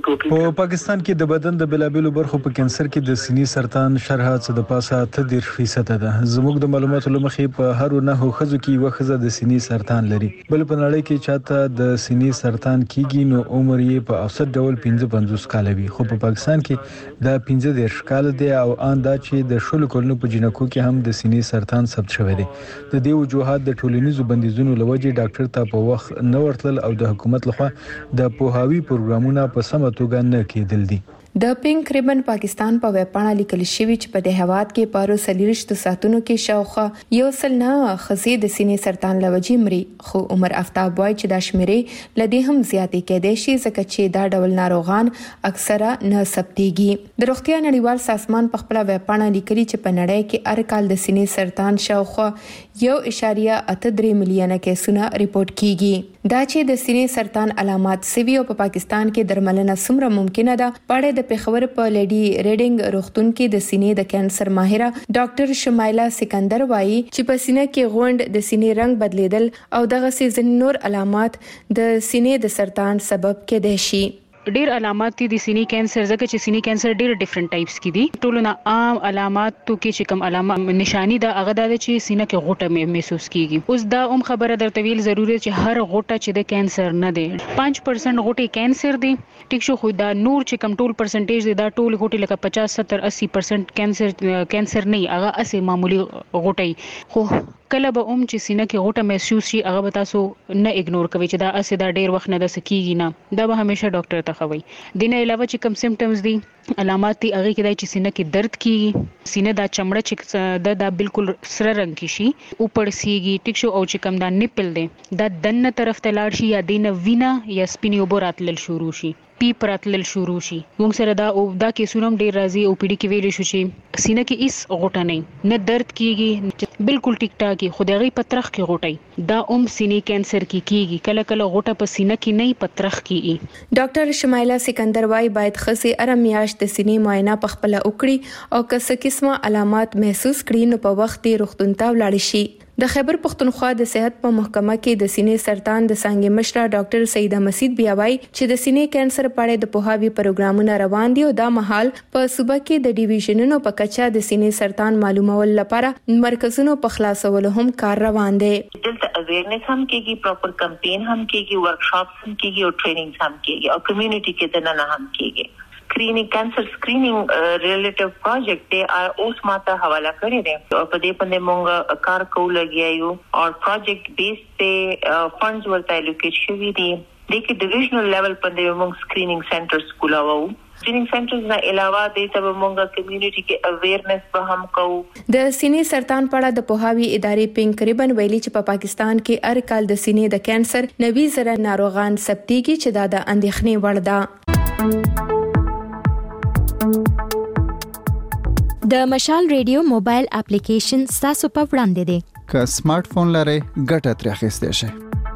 په پاکستان کې د بدن د بلابلو برخو په کانسر کې د سینې سرطان شرح څه د پاسه ته ډیر فیصد ده. زموږ د معلوماتو لمخې په هر نه خزو کې یو خزه د سینې سرطان لري. بل په نړۍ کې چاته د سینې سرطان کیږي نو عمر یې په اوسط ډول پنځه پنځوس کال وي خو په پاکستان کې دا پنځه دېرش کال دی او ان دا چې د شلو کلونو په جنکو کې هم د سینې سرطان ثبت شوی دی. د دې وجوهات د ټولنیزو بندیزونو لوجې ډاکټر ته په وخت نه ورتل او د حکومت لخوا د پوهاوي پروګرامونه په سمه توګه نه کېدل دي. د پینک ریبن پاکستان په ویبپاڼه لیکل شوی چې په دې هواد کې پارو سلیرشت ساتونو کې شاوخه یو سل نه خزې د سینې سرطان لوجې مري خو عمر آفتاب وای چې دا شمیرې لدې هم زیاتې کېدای شي ځکه چې دا ډول ناروغان اکثره نه ثبتېږي. د روغتیا نړیوال سازمان په خپل ویبپاڼه لیکلي چې په نړۍ کې هر کال د سینې سرطان شاوخه یو اشاریه اته درې میلیونه کیسونه ریپورت کیږي. دا چې د سینې سرطان علامات سوي او په پاکستان کې درملنه څومره ممکنه ده پړې د پیښور په لیډي ریډینګ روغتون کې د سینې د کانسر ماهره ډاکټر شمایلا سکندر وایي چې په سینې کې غوند د سینې رنگ بدلیدل او دغه سي نور علامات د سینې د سرطان سبب کېدای شي. ډیر علامات دي د سینې کانسر ځکه چې سینې کانسر ډیر ډیفرنٹ ټایپس کې دي. ټولو نه عام علاماتو کې چې کوم علامه نشانی ده هغه د چې سینې کې غوټه محسوس کیږي. اوس دا هم خبره درته ویل ضروري چې هر غوټه چې د کانسر نه ده پنځه پرسنټ غوټه کانسر دي ټیک شو خو دا نور چې کوم ټول پرسنټیج دي دا ټول غوټه لکه پچاس ستر اسی پرسنټ کانسر کانسر نه هغه اسی معمولی غوټه خو کله به اوم چې سینې کې غوټه محسوس شي هغه به تاسو نه اګنور کوي چې دا اسی دا ډیر وخت نه د سکیږي نه دا به همیشه ډاکټر ته خوي. دینه علاوه چې کوم سیمټمز دي علامات دي هغه کې د چې سینې کې درد کیږي سینې دا چمړه چې دا دا بالکل سره رنگ کی شي او پړسیږي ټیک شو او چې کوم دا نیپل دي دا دنه طرف ته لاړ شي یا دینه وینا یا سپینی وبراتل شروع شي پی پراتل شروع شي. موږ سره دا او دا کیسونه ډیر راځي او پیډي کې ویل شو چې سینې کې هیڅ غوټه نه نه درد کیږي بالکل ټیک ټاکي خدایي پترخ کې غوټي دا اوم سینې کانسر کې کیږي کله کله غوټه په سینې کې نه پترخ کیږي. ډاکټر شمایلا سکندر وای باید خسي ارم میاشت د سینې معاینه په خپل وکړي او که څه قسمه علامات محسوس کړي نو په وخت روغتون ته ولاړ شي. د خیبر پختونخوا د صحت په محکمه کې د سینې سرطان د څنګه مشره ډاکټر سیده مسید بیا وای چې د سینې کانسر په اړه د پوهاوي پروګرامونه روان دي او دا مهال په صوبه کې د ډیویژنونو په کچه د سینې سرطان معلومول لپاره مرکزونو په خلاصولو هم کار روان دی. دلته اویرنس هم کېږي پراپر کمپین هم کېږي ورکشاپس هم کېږي او ټریننګز هم کېږي او کمیونټي کې د نه هم کېږي. سکرینینګ کانسر سکرینینګ ریلیټیو پروجیکټ دی اوس ماته حواله کړی دی او په دې باندې موږ کار کوو لګیایو او پروجیکټ بیس ته فندز ورته الوکیټ شوی دي د کې ډیویژنل لیول باندې موږ سکرینینګ سنټرز کولاو. سکرینینګ سنټرز نه علاوه د ته موږ کمیونټي کې اویرنس به هم کوو. د سینې سرطان په اړه د پوهاوي ادارې پینک ریبن ویلي چې په پاکستان کې هر کال د سینې د کانسر نوي زره ناروغان ثبتېږي چې دا د اندېښنې وړ ده. د مشال ریډیو موبایل اپلیکیشن تاسو په وړاندې دی. که سمارټ فون لرئ ګټه ترې اخیستی شئ.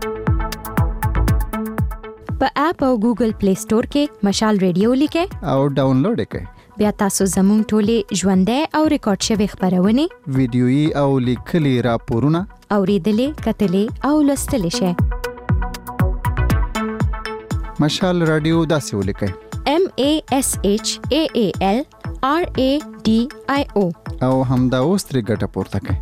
په اپ او ګوګل پلی سٹور کې مشال ریډیو لیکئ او ډاونلوډ کړئ. بیا تاسو زموږ ټولې ژوندۍ او ریکارډ شوی خبرونه ویډیويي او لیکلي راپورونه اوریدلې کتلې او لوستلې شئ. مشال رادیو داسې ولیکئ M A S H A A L R A D I O او همدا اوس ترې ګټه پورته کړئ.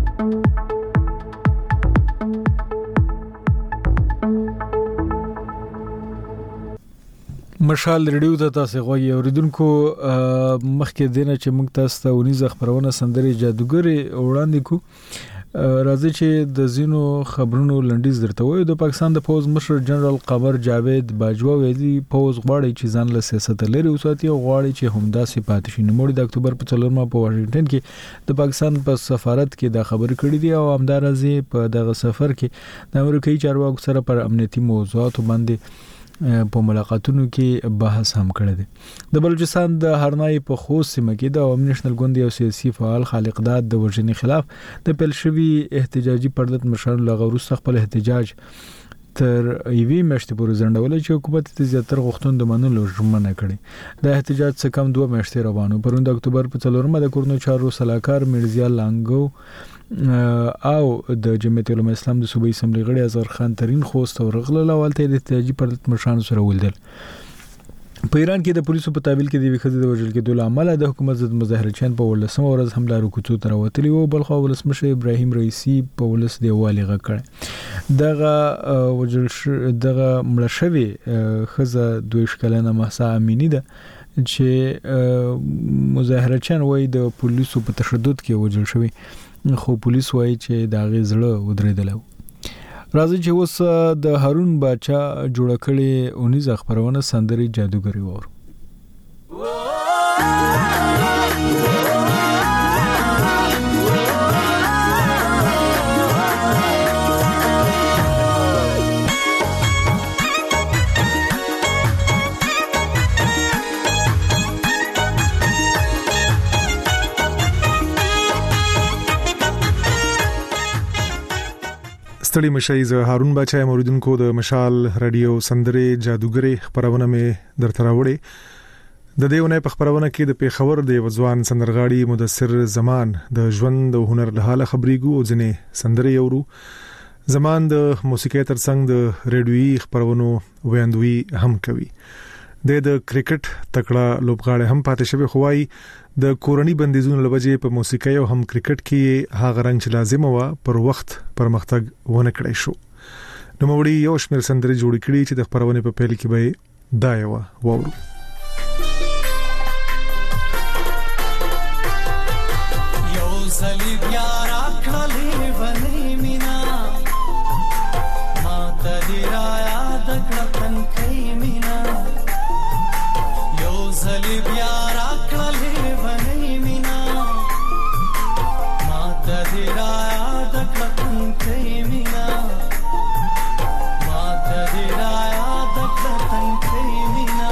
مشال ریډیو ته تاسو غوږی اوریدونکو مخکې دینه چې موږ تاسو ته ونیزه خبرونه سندري جادوګری وړاندې کو راځي چې د زینو خبرونو لنډیز درته وایو. د پاکستان د فوز مشر جنرال قمر جاوید باجوا ویلي فوز غواړي چې ځان له سیاست لري وساتي او غواړي چې همدا صفات شي. نوموړي د اکتوبر په څلورمه په واشنگټن کې د پاکستان په سفارت کې دا خبرې کړې دي او همدارنګه په دغه سفر کې د امریکایي چارواکو سره پر امنیتي موضوعاتو باندې په ملاقاتونو کې بحث هم کړی دی. د بلوچستان د هرنای په خوست سیمه کې د عوامي نېشنل ګوند یو سیاسي فعال خالق داد د وژنې خلاف د پیلشوي احتجاجي پردت مشرانو لغوه وروسته خپل احتجاج تر ایوي میاشتې پورې ځنډول چې حکومت ته زیاتره غوښتنو د منلو ژمنه کړې. د احتجاج څخه کم دوه میاشتې روانو. پروند اکتوبر په څلورمه د کورنو چارو سلاکار مرزا لانګو او د جمعیت علماء اسلام د صوبې اسمبلی غړي اظهر خان ترين خوست او رغله لولته د احتجاجي پردت مشرانو سره ولدل. په ایران کې د پولیسو په تعویل کې د وکړې د وژل کېدو عمله د حکومت ضد مظاهرچیان په ولسمه ورځ حمله وکړو تر وتلی او بلخو ولسمشر ابراهیم رئیسی په ولس دیوالي غکړ. دغه وژل دغه مړه شوی خزه دوه شکلنه محسا امینی ده چې مظاهرچیان وای د پولیسو په تشدد کې وژل شوی خو پولیس وایي چې دا غي زړه ودرېدل. راځي چې اوس د هارون باچا جوړ کړي اونیز خبرونه سندري جادوګری وور. ستړي مشای ز هارون بچای موریدونکو د مشال رادیو سندري جادوګری خبرونه مې درته راوړې. د دیونه په خبرونه کې د پیښور د وځوان سندرغاړي مدثر زمان د ژوند او هنر له حاله خبريګو او ځنې سندري یورو. زمان د موسیقي ترڅنګ د ریډیوي خبرونو ویاندوي هم کوي. د د کرکټ تکړه لوبغاړي هم پاتې شوی خوای د کورنۍ بندیزونو لوجې په موسیقي او هم کرکټ کې هغه رنګ چې لازم و پر وخت پرمختګ ونه کړی شو. نو موږ یو شمېر سندري جوړ کړي چې د خبرونه په پیل کې به دایو وورو. یو صلیب یارا کړلې ونی مینا ما ته دی را یاد کړتن کې مینا یو صلیب یارا کړلې ونی مینا ما ته دی را یاد کړتن کې مینا ما ته دی را یاد کړتن کې مینا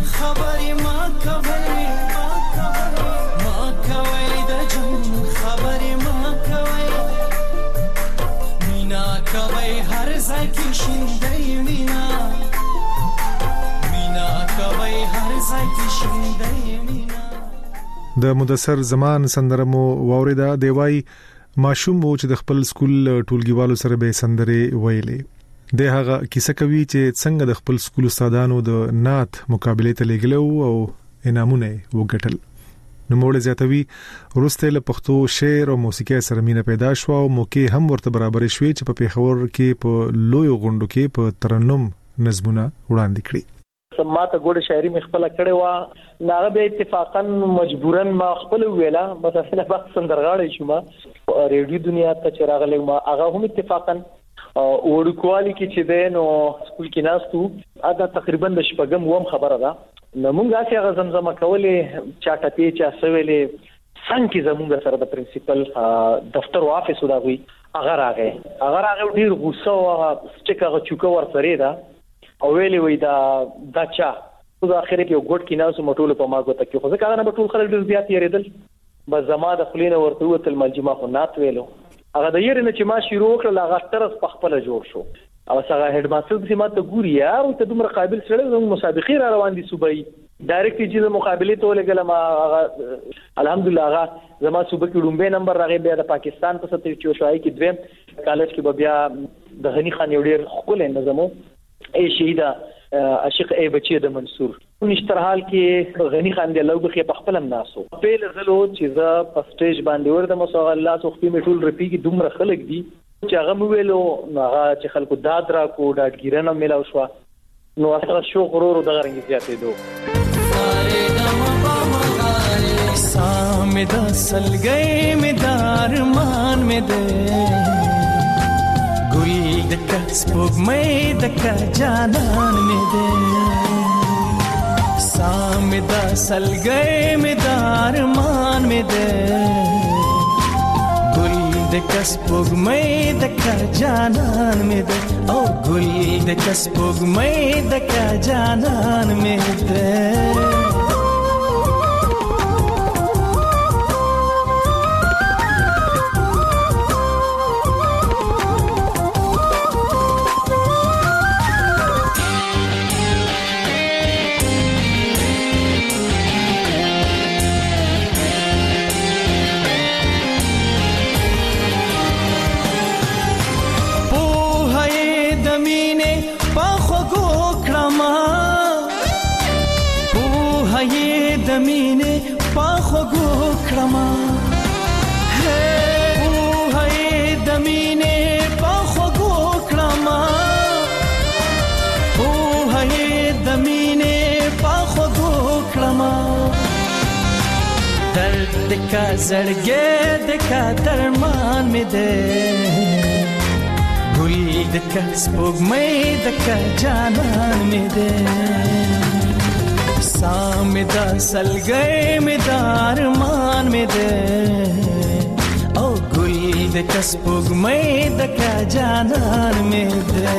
خبرې ما کوي ما کوي د جنگ خبرې ما کوي مینا کوي هر ځای کې شیندې مینا مینا کوي هر ځای کې شیندې مینا. د مدثر زمان سندره مو واوریدا. دیوای ماشوم وو چې د خپل سکول ټولګیوالو سره به سندره ویلې. د هغه کیسه کوي چې څنګه د خپل سکول استادانو د نعت مقابله ته لګلو او انعامونه وګټل. نو موږ زیاتوي ورسته له پښتو شعر او موسیقي سره مینه پیدا شو او موقع هم ورته برابر شوې چې په پیښور کې په لوی غونډو کې په ترنم نظمونه وړاندې کړي. سماته ګوډه شاعري مې خپل کړې و ناغه به اتفاقا مجبورا ما خپل ویلا بس اصله وخت سندرغاړې شوم ریډیو دنیا ته چراغلې ما هغه هم اتفاقا وړو کوالی کې چې دین او سکول کې ناستو ادا تقریبا د شپږم وم خبره ده نو موږ هغه هغه زمزمه کولې چاټه پی چا سویلې څنګه زموږ سره د پرنسپل دفتر او افیس وداوي هغه راغی هغه راغی ډیر غوسه او سټیکه چوکه ورسره ده او ویلې وې دا دچا په اخر کې یو ګډ کې ناسو مټول په ما غوته کې خو ځکه هغه نه ټول خلک ډیر زیات یریدل بس زما د خلینو ورته وتل ملجمه خو نات ویلو هغه د یری نه چې ما شروع کړل هغه ترس په خپل جوړ شو او هغه هډ ماستر چې ما ته ګوري یار ته دومره قابل سره زموږ مسابقې را روان دي صوبای ډایرکټ چې د مقابله ته لګل ما الحمدلله هغه زما صوبې کې لومبه نمبر راغی بیا د پاکستان په ستر چې شوای کې دویم کالج کې بیا د غنی خان یو ډیر خپل نظمو ای شهیدا عاشق ای بچی د منصور نشتر حال کې غنی خان دی لوګ خې په خپل ناسو په لزلو چې ز په سټیج باندې ورته مو صلی الله سو خپل میټول رپیږي دومره خلک دي چې هغه مو ویلو هغه چې خلکو داد را کو دادګیرنه ملاو شو نو اثر شو غرور د غرنګ زیاتې دو سامد سلګي مدار مان مې ده ګل د کسبوګ مې د کا جانان مې ده سامد سلګي مدار مان مې ده ګل د کسبوګ مې د کا جانان مې ده او ګل د کسبوګ مې د کا جانان مې ده مینه پاخو ګو کړما هه او هي د مینه پاخو ګو کړما او هي د مینه پاخو ګو کړما درد کا زړګې د کا درمان مې ده ګل د کس پوګ مې د کا جانان مې ده سامدا سلګي مدار مان مې ده او ګل د کسبوګ مې د کا جانان مې ده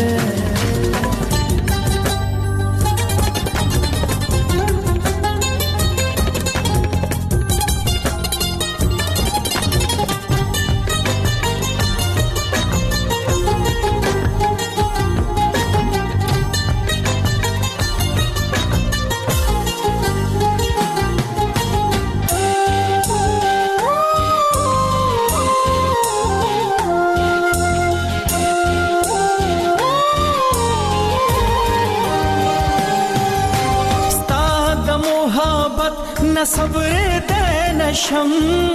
صبر دې نشم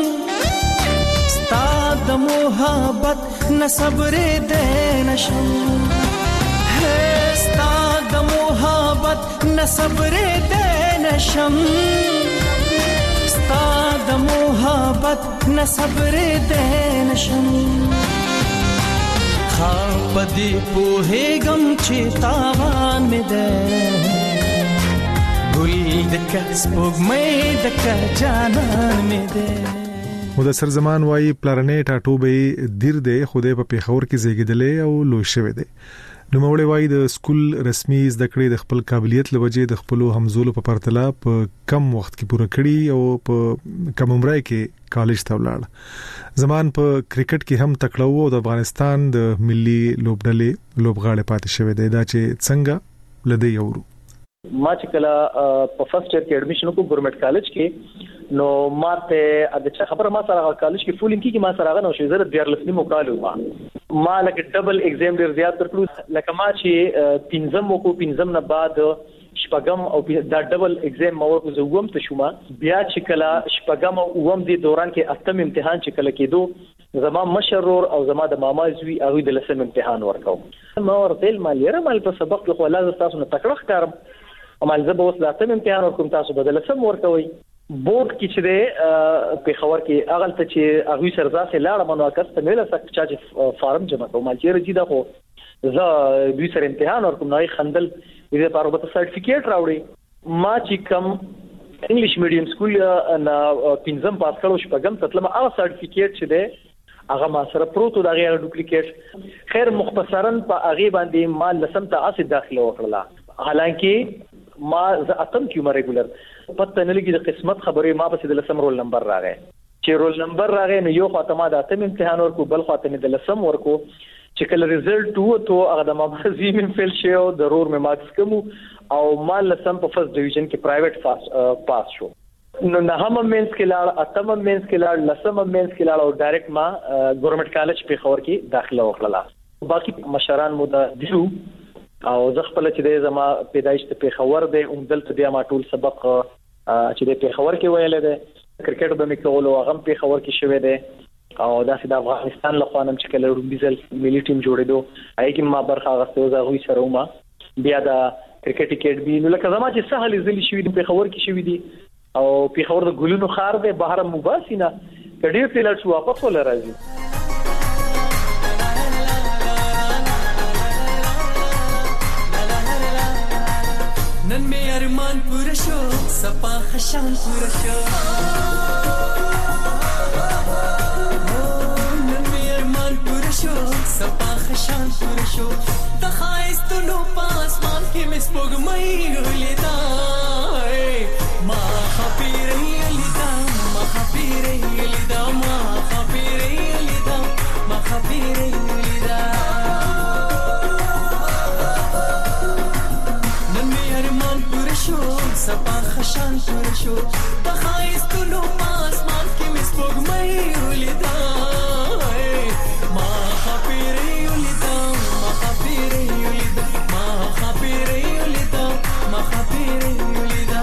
ستا د محبت نه صبر دې نشم ستا د محبت نه صبر دې نشم ستا د محبت نه صبر دې نشم خاپ دې په هغم چې تاوان مې ده مدثر زمان وايي پلارنې ټاټو به دیر دی خوده په پیښور کې زیږیدلې او لوی شوی دی نو موړې وای د سکول رسمي زده کړې د خپل قابلیت لوجې د خپل همزولو په پرتله په کم وخت کې پوره کړي او په کم عمر کې کالج ته ولاړ. زمان په کرکټ کې هم تکړه وو او د افغانستان د ملي لوبډلې لوبغاړي پاتې شوی دی. دا چې څنګه لدی یورو ما چې کله په فرست ایئر کې اډمیشن وکړ ګورنمنت کالج کې نو ماته د چا خبره ما سره کالج کې فولینګ کې ما سره غنو شو زره ډیر لسنی مقالو ما ما لکه ډبل ایگزام ډیر زیات ترکلو لکه ما چې پنځم وکړو پنځم نه بعد شپږم او دا ډبل ایگزام ما ورکو زوم ته شوم بیا چې کله شپږم او اوم دی دوران کې اتم امتحان چې کله کېدو زما مشرور او زما د ماما زوی هغه د لسم امتحان ورکاو ما ورته مال یره مال په سبق خو لازم تاسو نه تکړه ښکارم امال زه به اوس د اتم امتحان ورکوم تاسو به د لسم ورکوي. بورډ کې چې د پیښور کې اغل ته چې هغه سرځاسه لاړه منو کسته مله سک چې فارم جمع کوم مال چې رجیدا خو زه دوی سره امتحان ورکوم نو خندل دې لپاره به سرټیفیکیټ راوړي. ما چې کوم انګلیش میډیم سکول نه پنځم پاس کړو شپږم تطلم هغه سرټیفیکیټ چې ده هغه ما سره پروتو دا غیر ډوپلیکیټ خیر مختصرا په هغه باندې ما لسم ته اسې داخله وکړه. حالانکه ما ز اتم کیو ما ریګولر پته نه لګي د قسمت خبرې ما پسې د لسم رول نمبر راغی چې رول نمبر راغی نو یو خاطر ما د اتم امتحان ورکو بل خاطر د لسم ورکو چې کله ریزلټ وو ته هغه د ما زمين فیل شو ضرور مې مارکس کمو او ما لسم په فرست ډیویژن کې پرایویټ پاس پاس شو. نو نه هم مینس کې لاړ اتم مینس کې لاړ لسم مینس کې لاړ او ډایرکټ ما ګورنمنت کالج پیښور کې داخله وکړه. باقي مشران مو د دیو او زه خپل چې د زما پیدایش ته پیښور دی اوم دلته بیا ما ټول سبق چې د پیښور کې ویل دی کرکټ به مې کولو هغه پیښور کې شوی دی او داسې د افغانستان له خوانم چې کله رومبیزل ملي ټیم جوړېدو هغه کې ما برخه غوښتو زه غوي سره ومه بیا د کرکټ اکیډمي نو لکه زما چې سهل زلي شوی دی پیښور کې شوی دی او پیښور د ګلونو خار دی بهر مباسینه کډیر تل شو واپس ولا راځي. نن می ارمان پورا شو سپا خشان پورا شو نن می ارمان پورا شو سپا خشان پورا شو د خایستونو پاسمان کې مې سپوږمۍ ولیدا ما خپیرې لیدا ما خپیرې لیدا ما خپیرې لیدا ما خپیرې لیدا سپا خشان پورا شو د خایستونو پاسمان کې مې سپوږمۍ ولیدا ما خپیرې ولیدا ما خپیرې ولیدا ما خپیرې ولیدا ما خپیرې ولیدا.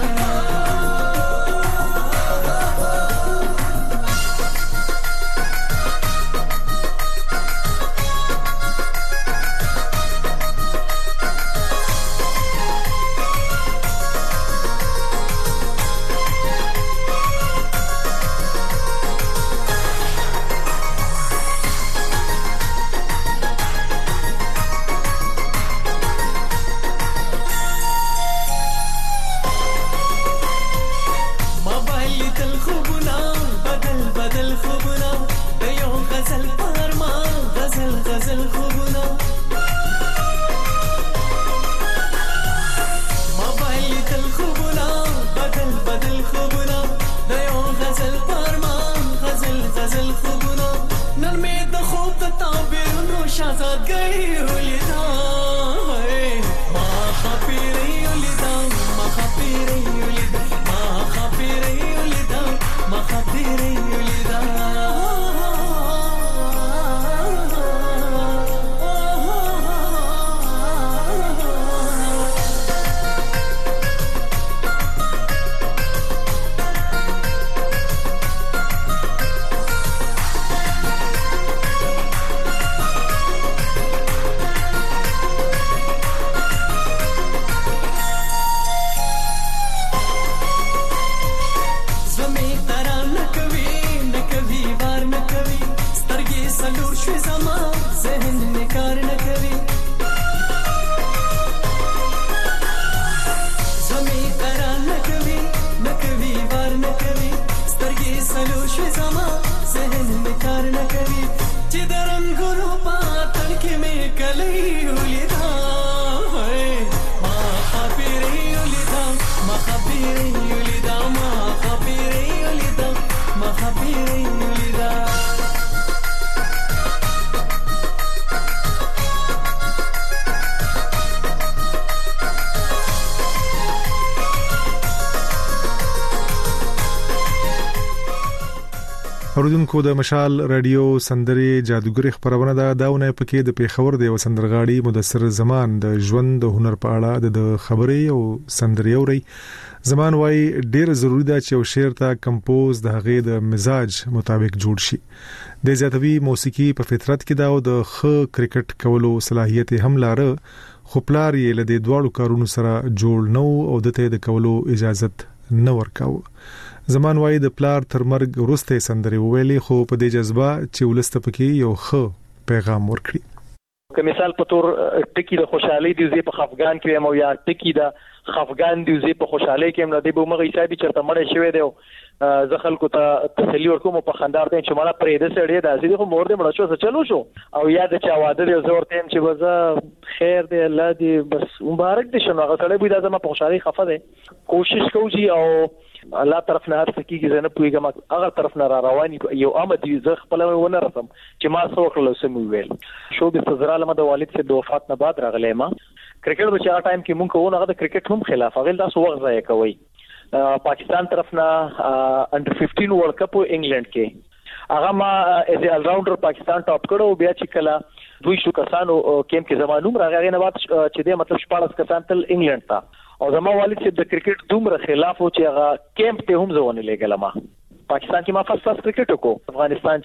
اوریدونکو د مشال رادیو سندري جادوګر خبرونه دا داونه پکې د پیښور دی وسندرغاړي مدثر زمان د ژوند د هنر په اړه د خبرې او سندري اوري. زمان وای ډیر ضروری ده چې یو شعر ته کمپوز د هغې د مزاج مطابق جوړ شي. د زیاتوي موسیقي په فطرت کې دا او د خ کرکټ کولو صلاحیت هم لاره، خو پلار یې له دې دواړو کارونو سره جوړ نو او دته د کولو اجازه نه ورکاو. زمان وای د پلار تر مرګ وروسته سندري ویلي، خو په دې جذبه چې ولسته پکې یو ښه پیغام ورکړي. که مثال په تور ټکی د خوشحالي دی زی په خفګان کې مو یا ټکی د خفګان دی زی په خوشحالي کې هم د به مغه حسابي چرته مړ شوی دی زه خلکو ته تسلی ورکوم په خندار دي چې مالا پرې د سړی د ازي خو مور دې مړ شو څه چلو شو او یاد چې واده دی زه ورته هم چې وزه خیر دی الله دې بس مبارک دي شنو هغه سړی به د زما په خوشحالي خفه دی کوشش کوي او الله طرف نه هر څه کیږي زنه پويګم هغه طرف نه را رواني یو امد زه خپل ونه رسم چې ما څو کړل سم ویل شو به سزرا لمه د والد سے د وفات نه بعد راغلی ما کرکټ په چا ټایم کې مونږ کوو هغه د کرکټ هم خلاف هغه تاسو وخت ضایع کوي. پاکستان طرف نه انډر ففټین ورلد کپ انګلند کې هغه ما از ال راونډر پاکستان ټاپ کړو بیا چې کله دوی شو کسانو کیم کې زمانوم راغی نه بعد چې د مطلب شپږ کسان تل انګلند ته او زما والد چې د کرکټ دومره خلاف و چې هغه کیمپ ته هم ځونه لګل ما پاکستان کې ما فرست فرست کرکټ وکړو. افغانستان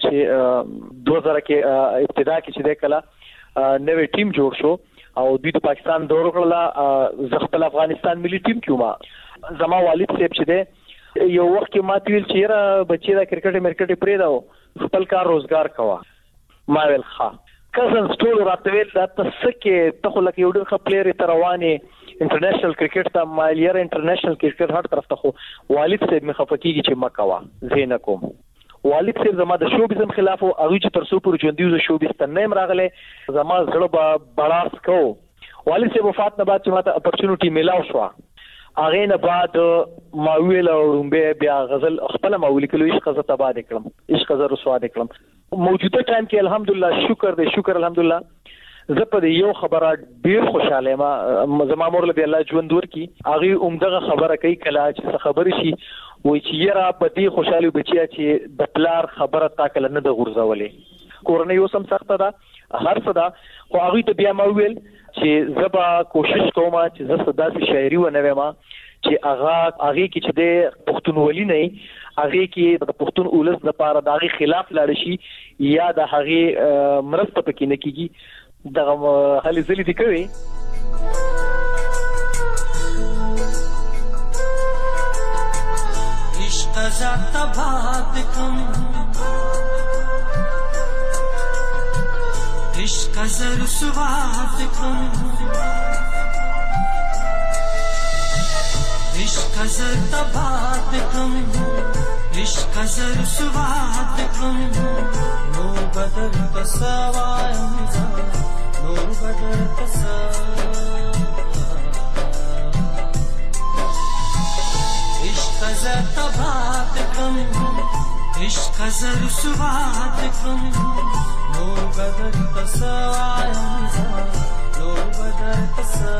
چې دوه هزار کې ابتدا کې چې د کله نوې ټیم جوړ شو او دوی د پاکستان دور کړل زه خپل افغانستان ملي ټیم کې ما زما والد صاحب چې دی یو وخت کې ما تیل چې را بچی دا کرکټ مرکټ پرې دا خپل کار روزګار کوا ما ویل ښه کزن سټول راتویل دا تسکه ته خو لکه یو ډېر ښه پلیئر ته رواني انټرنیشنل کرکټ ته مالیر انټرنیشنل کرکټ هر طرف ته خو والد صاحب می خفقېږي چې مکوا زین کوم والد صاحب زما د شوبیزم خلاف او هغه چې تر څو پر ژوندۍ د شوبیز ته نیم راغله زما زړه به بلاس کو. والد صاحب وفات نه بعد چې ماته اپورچونټی میلاو شو هغه نه بعد ما ویل رومبه بیا غزل خپل ما ویل کلو عشق غزل تبا دکړم عشق غزل رسوا دکړم موجوده ټایم کې الحمدلله شکر دې شکر الحمدلله زه په یو خبره ډیر خوشاله ما زما مور له الله ژوند ورکی هغه عمدغه خبره کوي کله چې خبر شي وای چې یرا په دې خوشاله بچیا چې د پلار خبره تاکل نه د غورځولې کورنۍ اوسم سخته ده هر څه ده خو هغه ته بیا ما ویل چې زبا کوشش کوم چې زه صداسي شاعري و نه وم چې هغه هغه کې چې د پښتونولي نه هغه کې د پښتون اولس لپاره د هغه خلاف لاړ شي یا د هغه مرسته پکې نه کیږي دغه هلي ځلې دي کوي. عشق ذات باد کم عشق زر سواد کم عشق زر تباد کم عشق زر سواد کم نو بدل تسوایم نور بدل تسا عشق زر تباد کم عشق زر سواد کم نور بدل تسا نور بدل تسا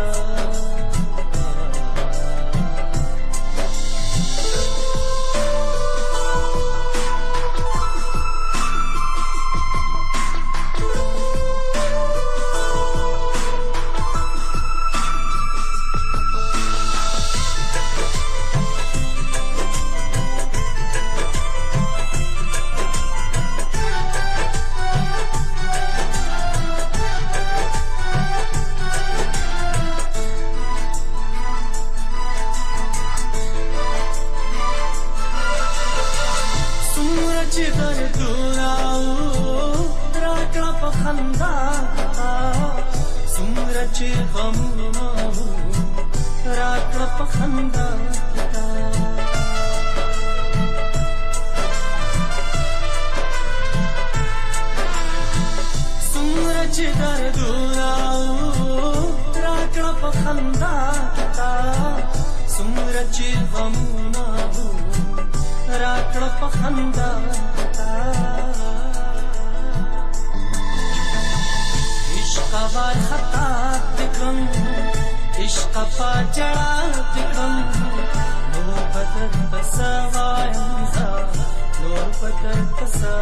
نور بدر تسا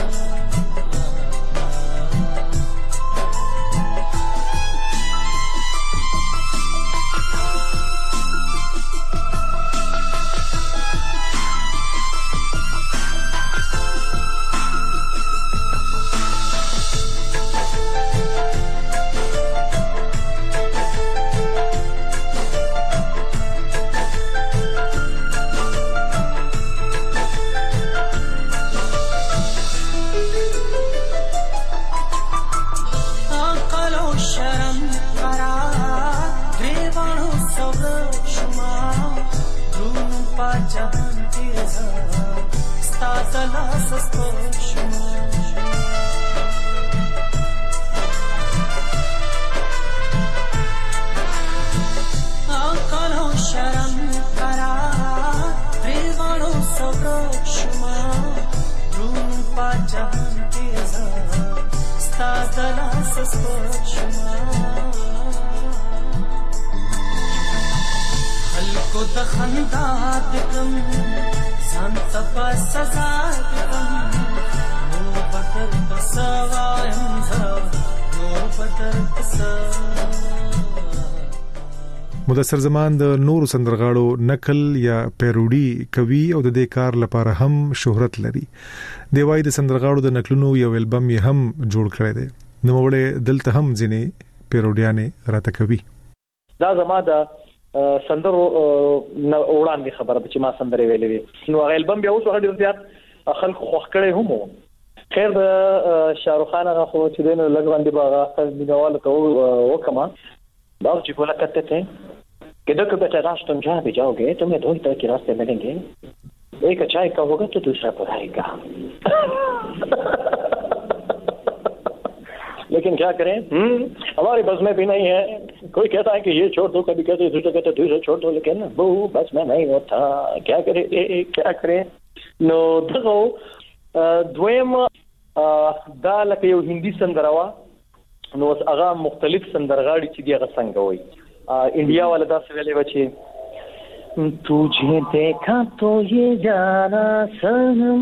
خلکو د خندا دکم ځان ته په سزا دکم نور بدر تسا وایم زه نور بدر تسا. مدثر زمان د نورو سندرغاړو نقل یا پیروډي کوي او د دې کار لپاره هم شهرت لري. دی وايي د سندرغاړو د نقلونو یو البم یې هم جوړ کړی دی. نو وړه دلته هم ځینې پیروډیانې راته کوي. دا زما د سندرو وړاندې خبره چې ما سندرې ویلې وي. نو هغه البم بیا اوس هغه ډیر زیات خلک خوښ کړي هم وو. خیر د شاهرخ خان هغه خو چې دینه لګ باندې باغ خپل مینوال ته وکما دا چې کوله کته ته کله که بیٹا راست تم جہاں بھی جاؤ گے تمہیں دو ہی طرح کے راستے ملیں گے. ایک چائے کا ہوگا تو دوسرا پڑھائی کا. لیکن کیا کریں ہمارے بس میں بھی نہیں ہے. کوئی کہتا ہے کہ یہ چھوڑ دو کبھی کہتے دوسرے کہتے دوسرے چھوڑ دو لیکن وہ بس میں نہیں ہوتا. کیا کریں کیا کریں. نو دغه دویم دا لکه یو هندي سندروا نو هغه مختلف سندرغاړي چې دی هغه څنګه وایي. انڈیا والا دا سویلے بچے تجھے دیکھا تو یہ جانا سنم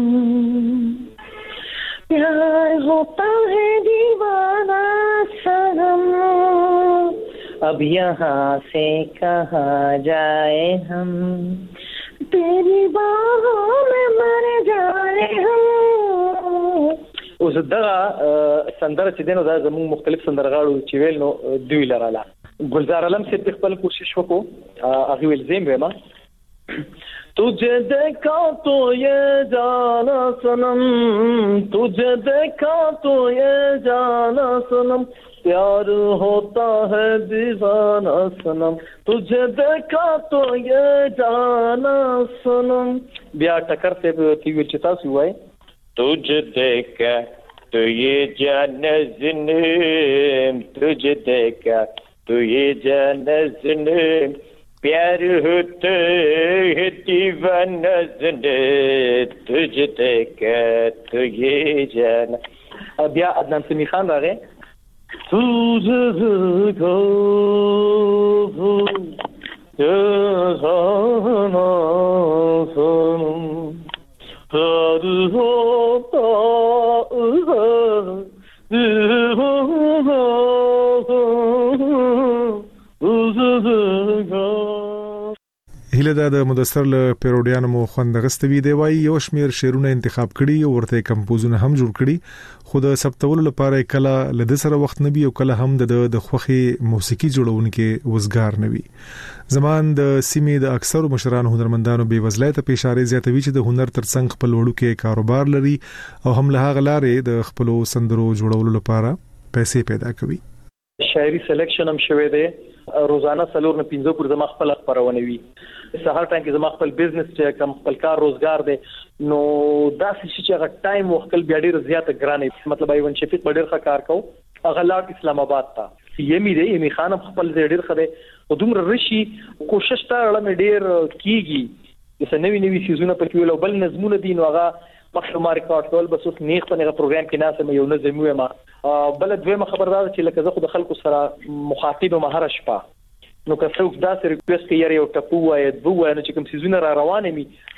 پیار ہوتا ہے دیوانہ سنم اب یہاں سے کہاں جائے ہم تیری باہوں میں مر جائے ہم. اوس دغه سندره چې دینو دا زموږ مختلف سندرغاړو چې ویل نو دوی لراله. گلزار علم سے خپل کوشش وکړو هغه ول زم وما تجھے دیکھا تو یہ جانا سنم تجھے دیکھا تو یہ جانا سنم پیار ہوتا ہے دیوانہ سنم تجھے دیکھا تو یہ جانا سنم. بیا ټکر ته تی ویل چې تاسو وای تجھے دیکھا تو یہ جانا سنم تجھے دیکھا تو یہ جانا سنم پیار ہوتا ہے دیوانہ سنم تجھے دیکھا تو یہ جانا. بیا عدنان سمی خان راغی تجھے دیکھا جانا سنم پیار ہوتا هله دا د مدثر له پیروډیانو مو خوند غستوي دی وای یو شمیر شعرونه انتخاب کړي او ورته کمپوزونه هم جوړ کړي. خو د ثبتولو لپاره کله لد سره وخت نبي او کله هم د د خوخي موسیقي جوړونکو وزګار نوي. زمان د سیمې د اکثرو مشرانو هنرمندانو به وزلایت په اشاره زیاتوي چې د هنر ترڅنګ خپل وړو کې کاروبار لري او هم له هغه لارې د خپل سندرو جوړولو لپاره پیسې پیدا کوي. شاعري سلیکشن هم شوه دی. روزانه سلور نه پنځه پر زما خپل خبرونه وي. سهار ټایم کې زما خپل بزنس چې کم خپل کار روزګار دی نو دا چې هغه ټایم وخت بیا ډیر زیات ګرانه مطلب ایون شفیق ډیر ښه کار کو هغه لاړ اسلام آباد ته یمي دی یمي خانم خپل ډیر خده او دومره رشي کوشش تا لړم ډیر کیږي چې نوې نوې سيزونه په کې ول بل نظمونه دي نو هغه مخه ما ریکارډ کول بس اوس نیغ په هغه پروګرام کې ناسه مې یو نظم وې ما بل دویمه خبردار چې لکه زه خو د خلکو سره مخاطب مهره شپه نو که څوک دا سره ریکوست کوي یو ټپو وای دوه نو چې کوم سيزونه را روانه مي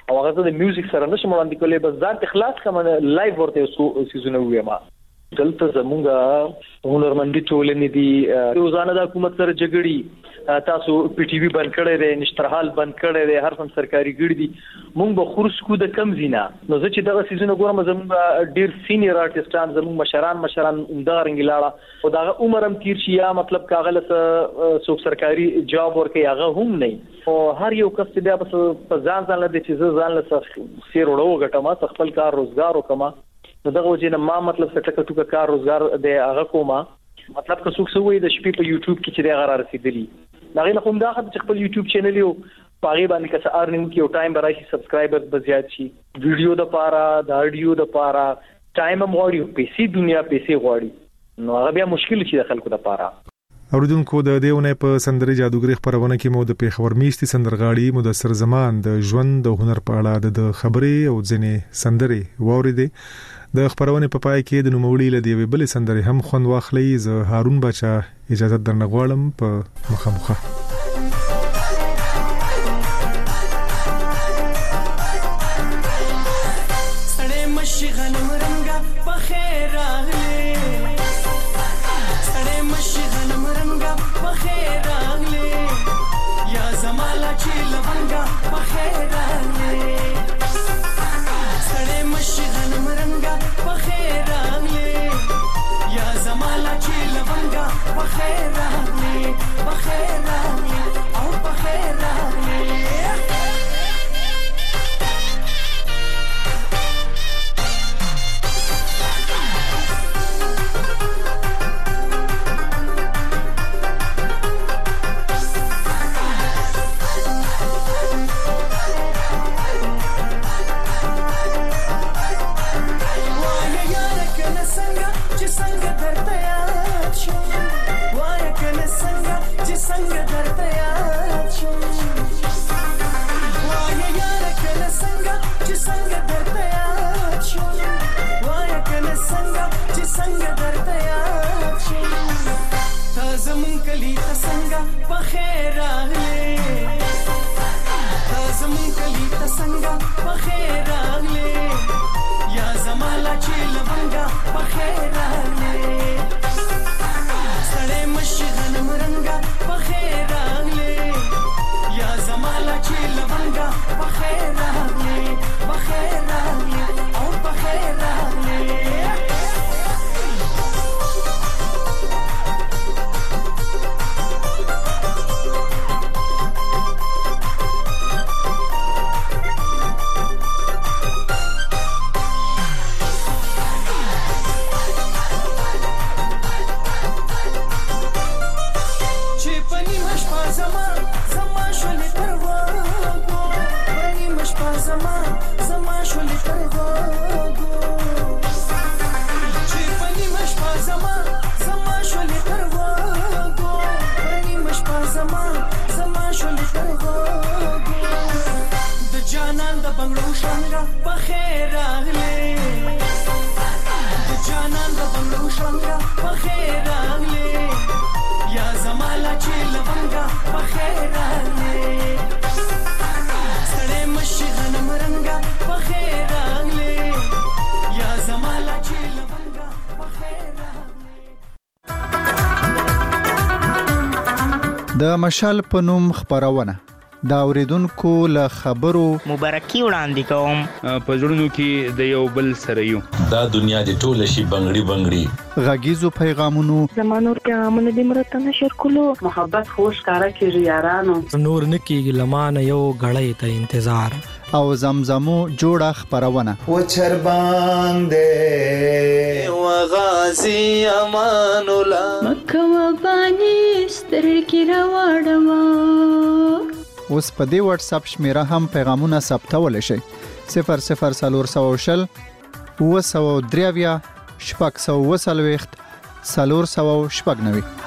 او هغه د میوزیک سره نشم وړاندې کولای بس ځان اخلاص کوم لایو ورته سو سيزونه ویما دلته زمونږه هنرمندي ټولنې دي روزانه د حکومت سره جګړې تاسو پی ټي وی بند کړی دی نشترحال بند کړی دی هر څوم سرکاري ګړي دي مونږ به خورس کو د کم زینا نو زه چې دغه سيزونه ګورم زمونږ ډیر سینیئر آرټیستان زمونږ مشران مشران عمده رنګلاړه او دغه عمرم تیر شي یا مطلب کاغله څوک سرکاري جاب ورکي هغه هم نه او هر یو کس چې بیا په ځان ځان لدی چې ځان له سیر وړو غټما خپل کار روزګار وکما نو دغه وجه نه ما مطلب څه ټکه کار روزګار د هغه کومه مطلب که څوک سوي د شپې په یوټیوب کې چې دا غره رسیدلی دا غي نه کوم دا چې خپل یوټیوب چینل یو پاغي باندې که څه ارنینګ کې یو ټایم برای سبسکرایبرز به زیات شي ویډیو د پاره د اډیو د پاره ټایم هم غواړي پیسې دنیا پیسې غواړي نو هغه بیا مشکل شي د خلکو د پاره اوریدونکو د دیونه په سندري جادوګری خبرونه کې مو د پیښور میشتي سندرغاړي مدثر زمان د ژوند د هنر په اړه د خبرې او ځنې سندري ووریدې د خبرونه په پای کې د نوموړي له دی بل سندري هم خوند واخلي ز هارون بچا اجازه درنه غواړم په مخامخه د مشال په نوم خبرونه دا اوریدونکو له خبرو مبارکي وړاندې کوم په ژوندونو کې د یو بل سره یو دا دنیا د ټوله شي بنگړي بنگړي غږیزو پیغامونو زمانور پیغامونه د مرته نشر کولو محبت خوش کارا کې یارانو نور نکیږي لمانه یو غړې ته انتظار او زمزمو جوړه خبرونه و چربان دې و غازی امان الله مکه و بانی سترګې راوړم اوس په دې واتس اپ شمیره هم پیغامونه ثبتول شي صفر صفر سلور سو شل و سو دریاویا شپږ سو وسلويخت سلور سو شپږ نوي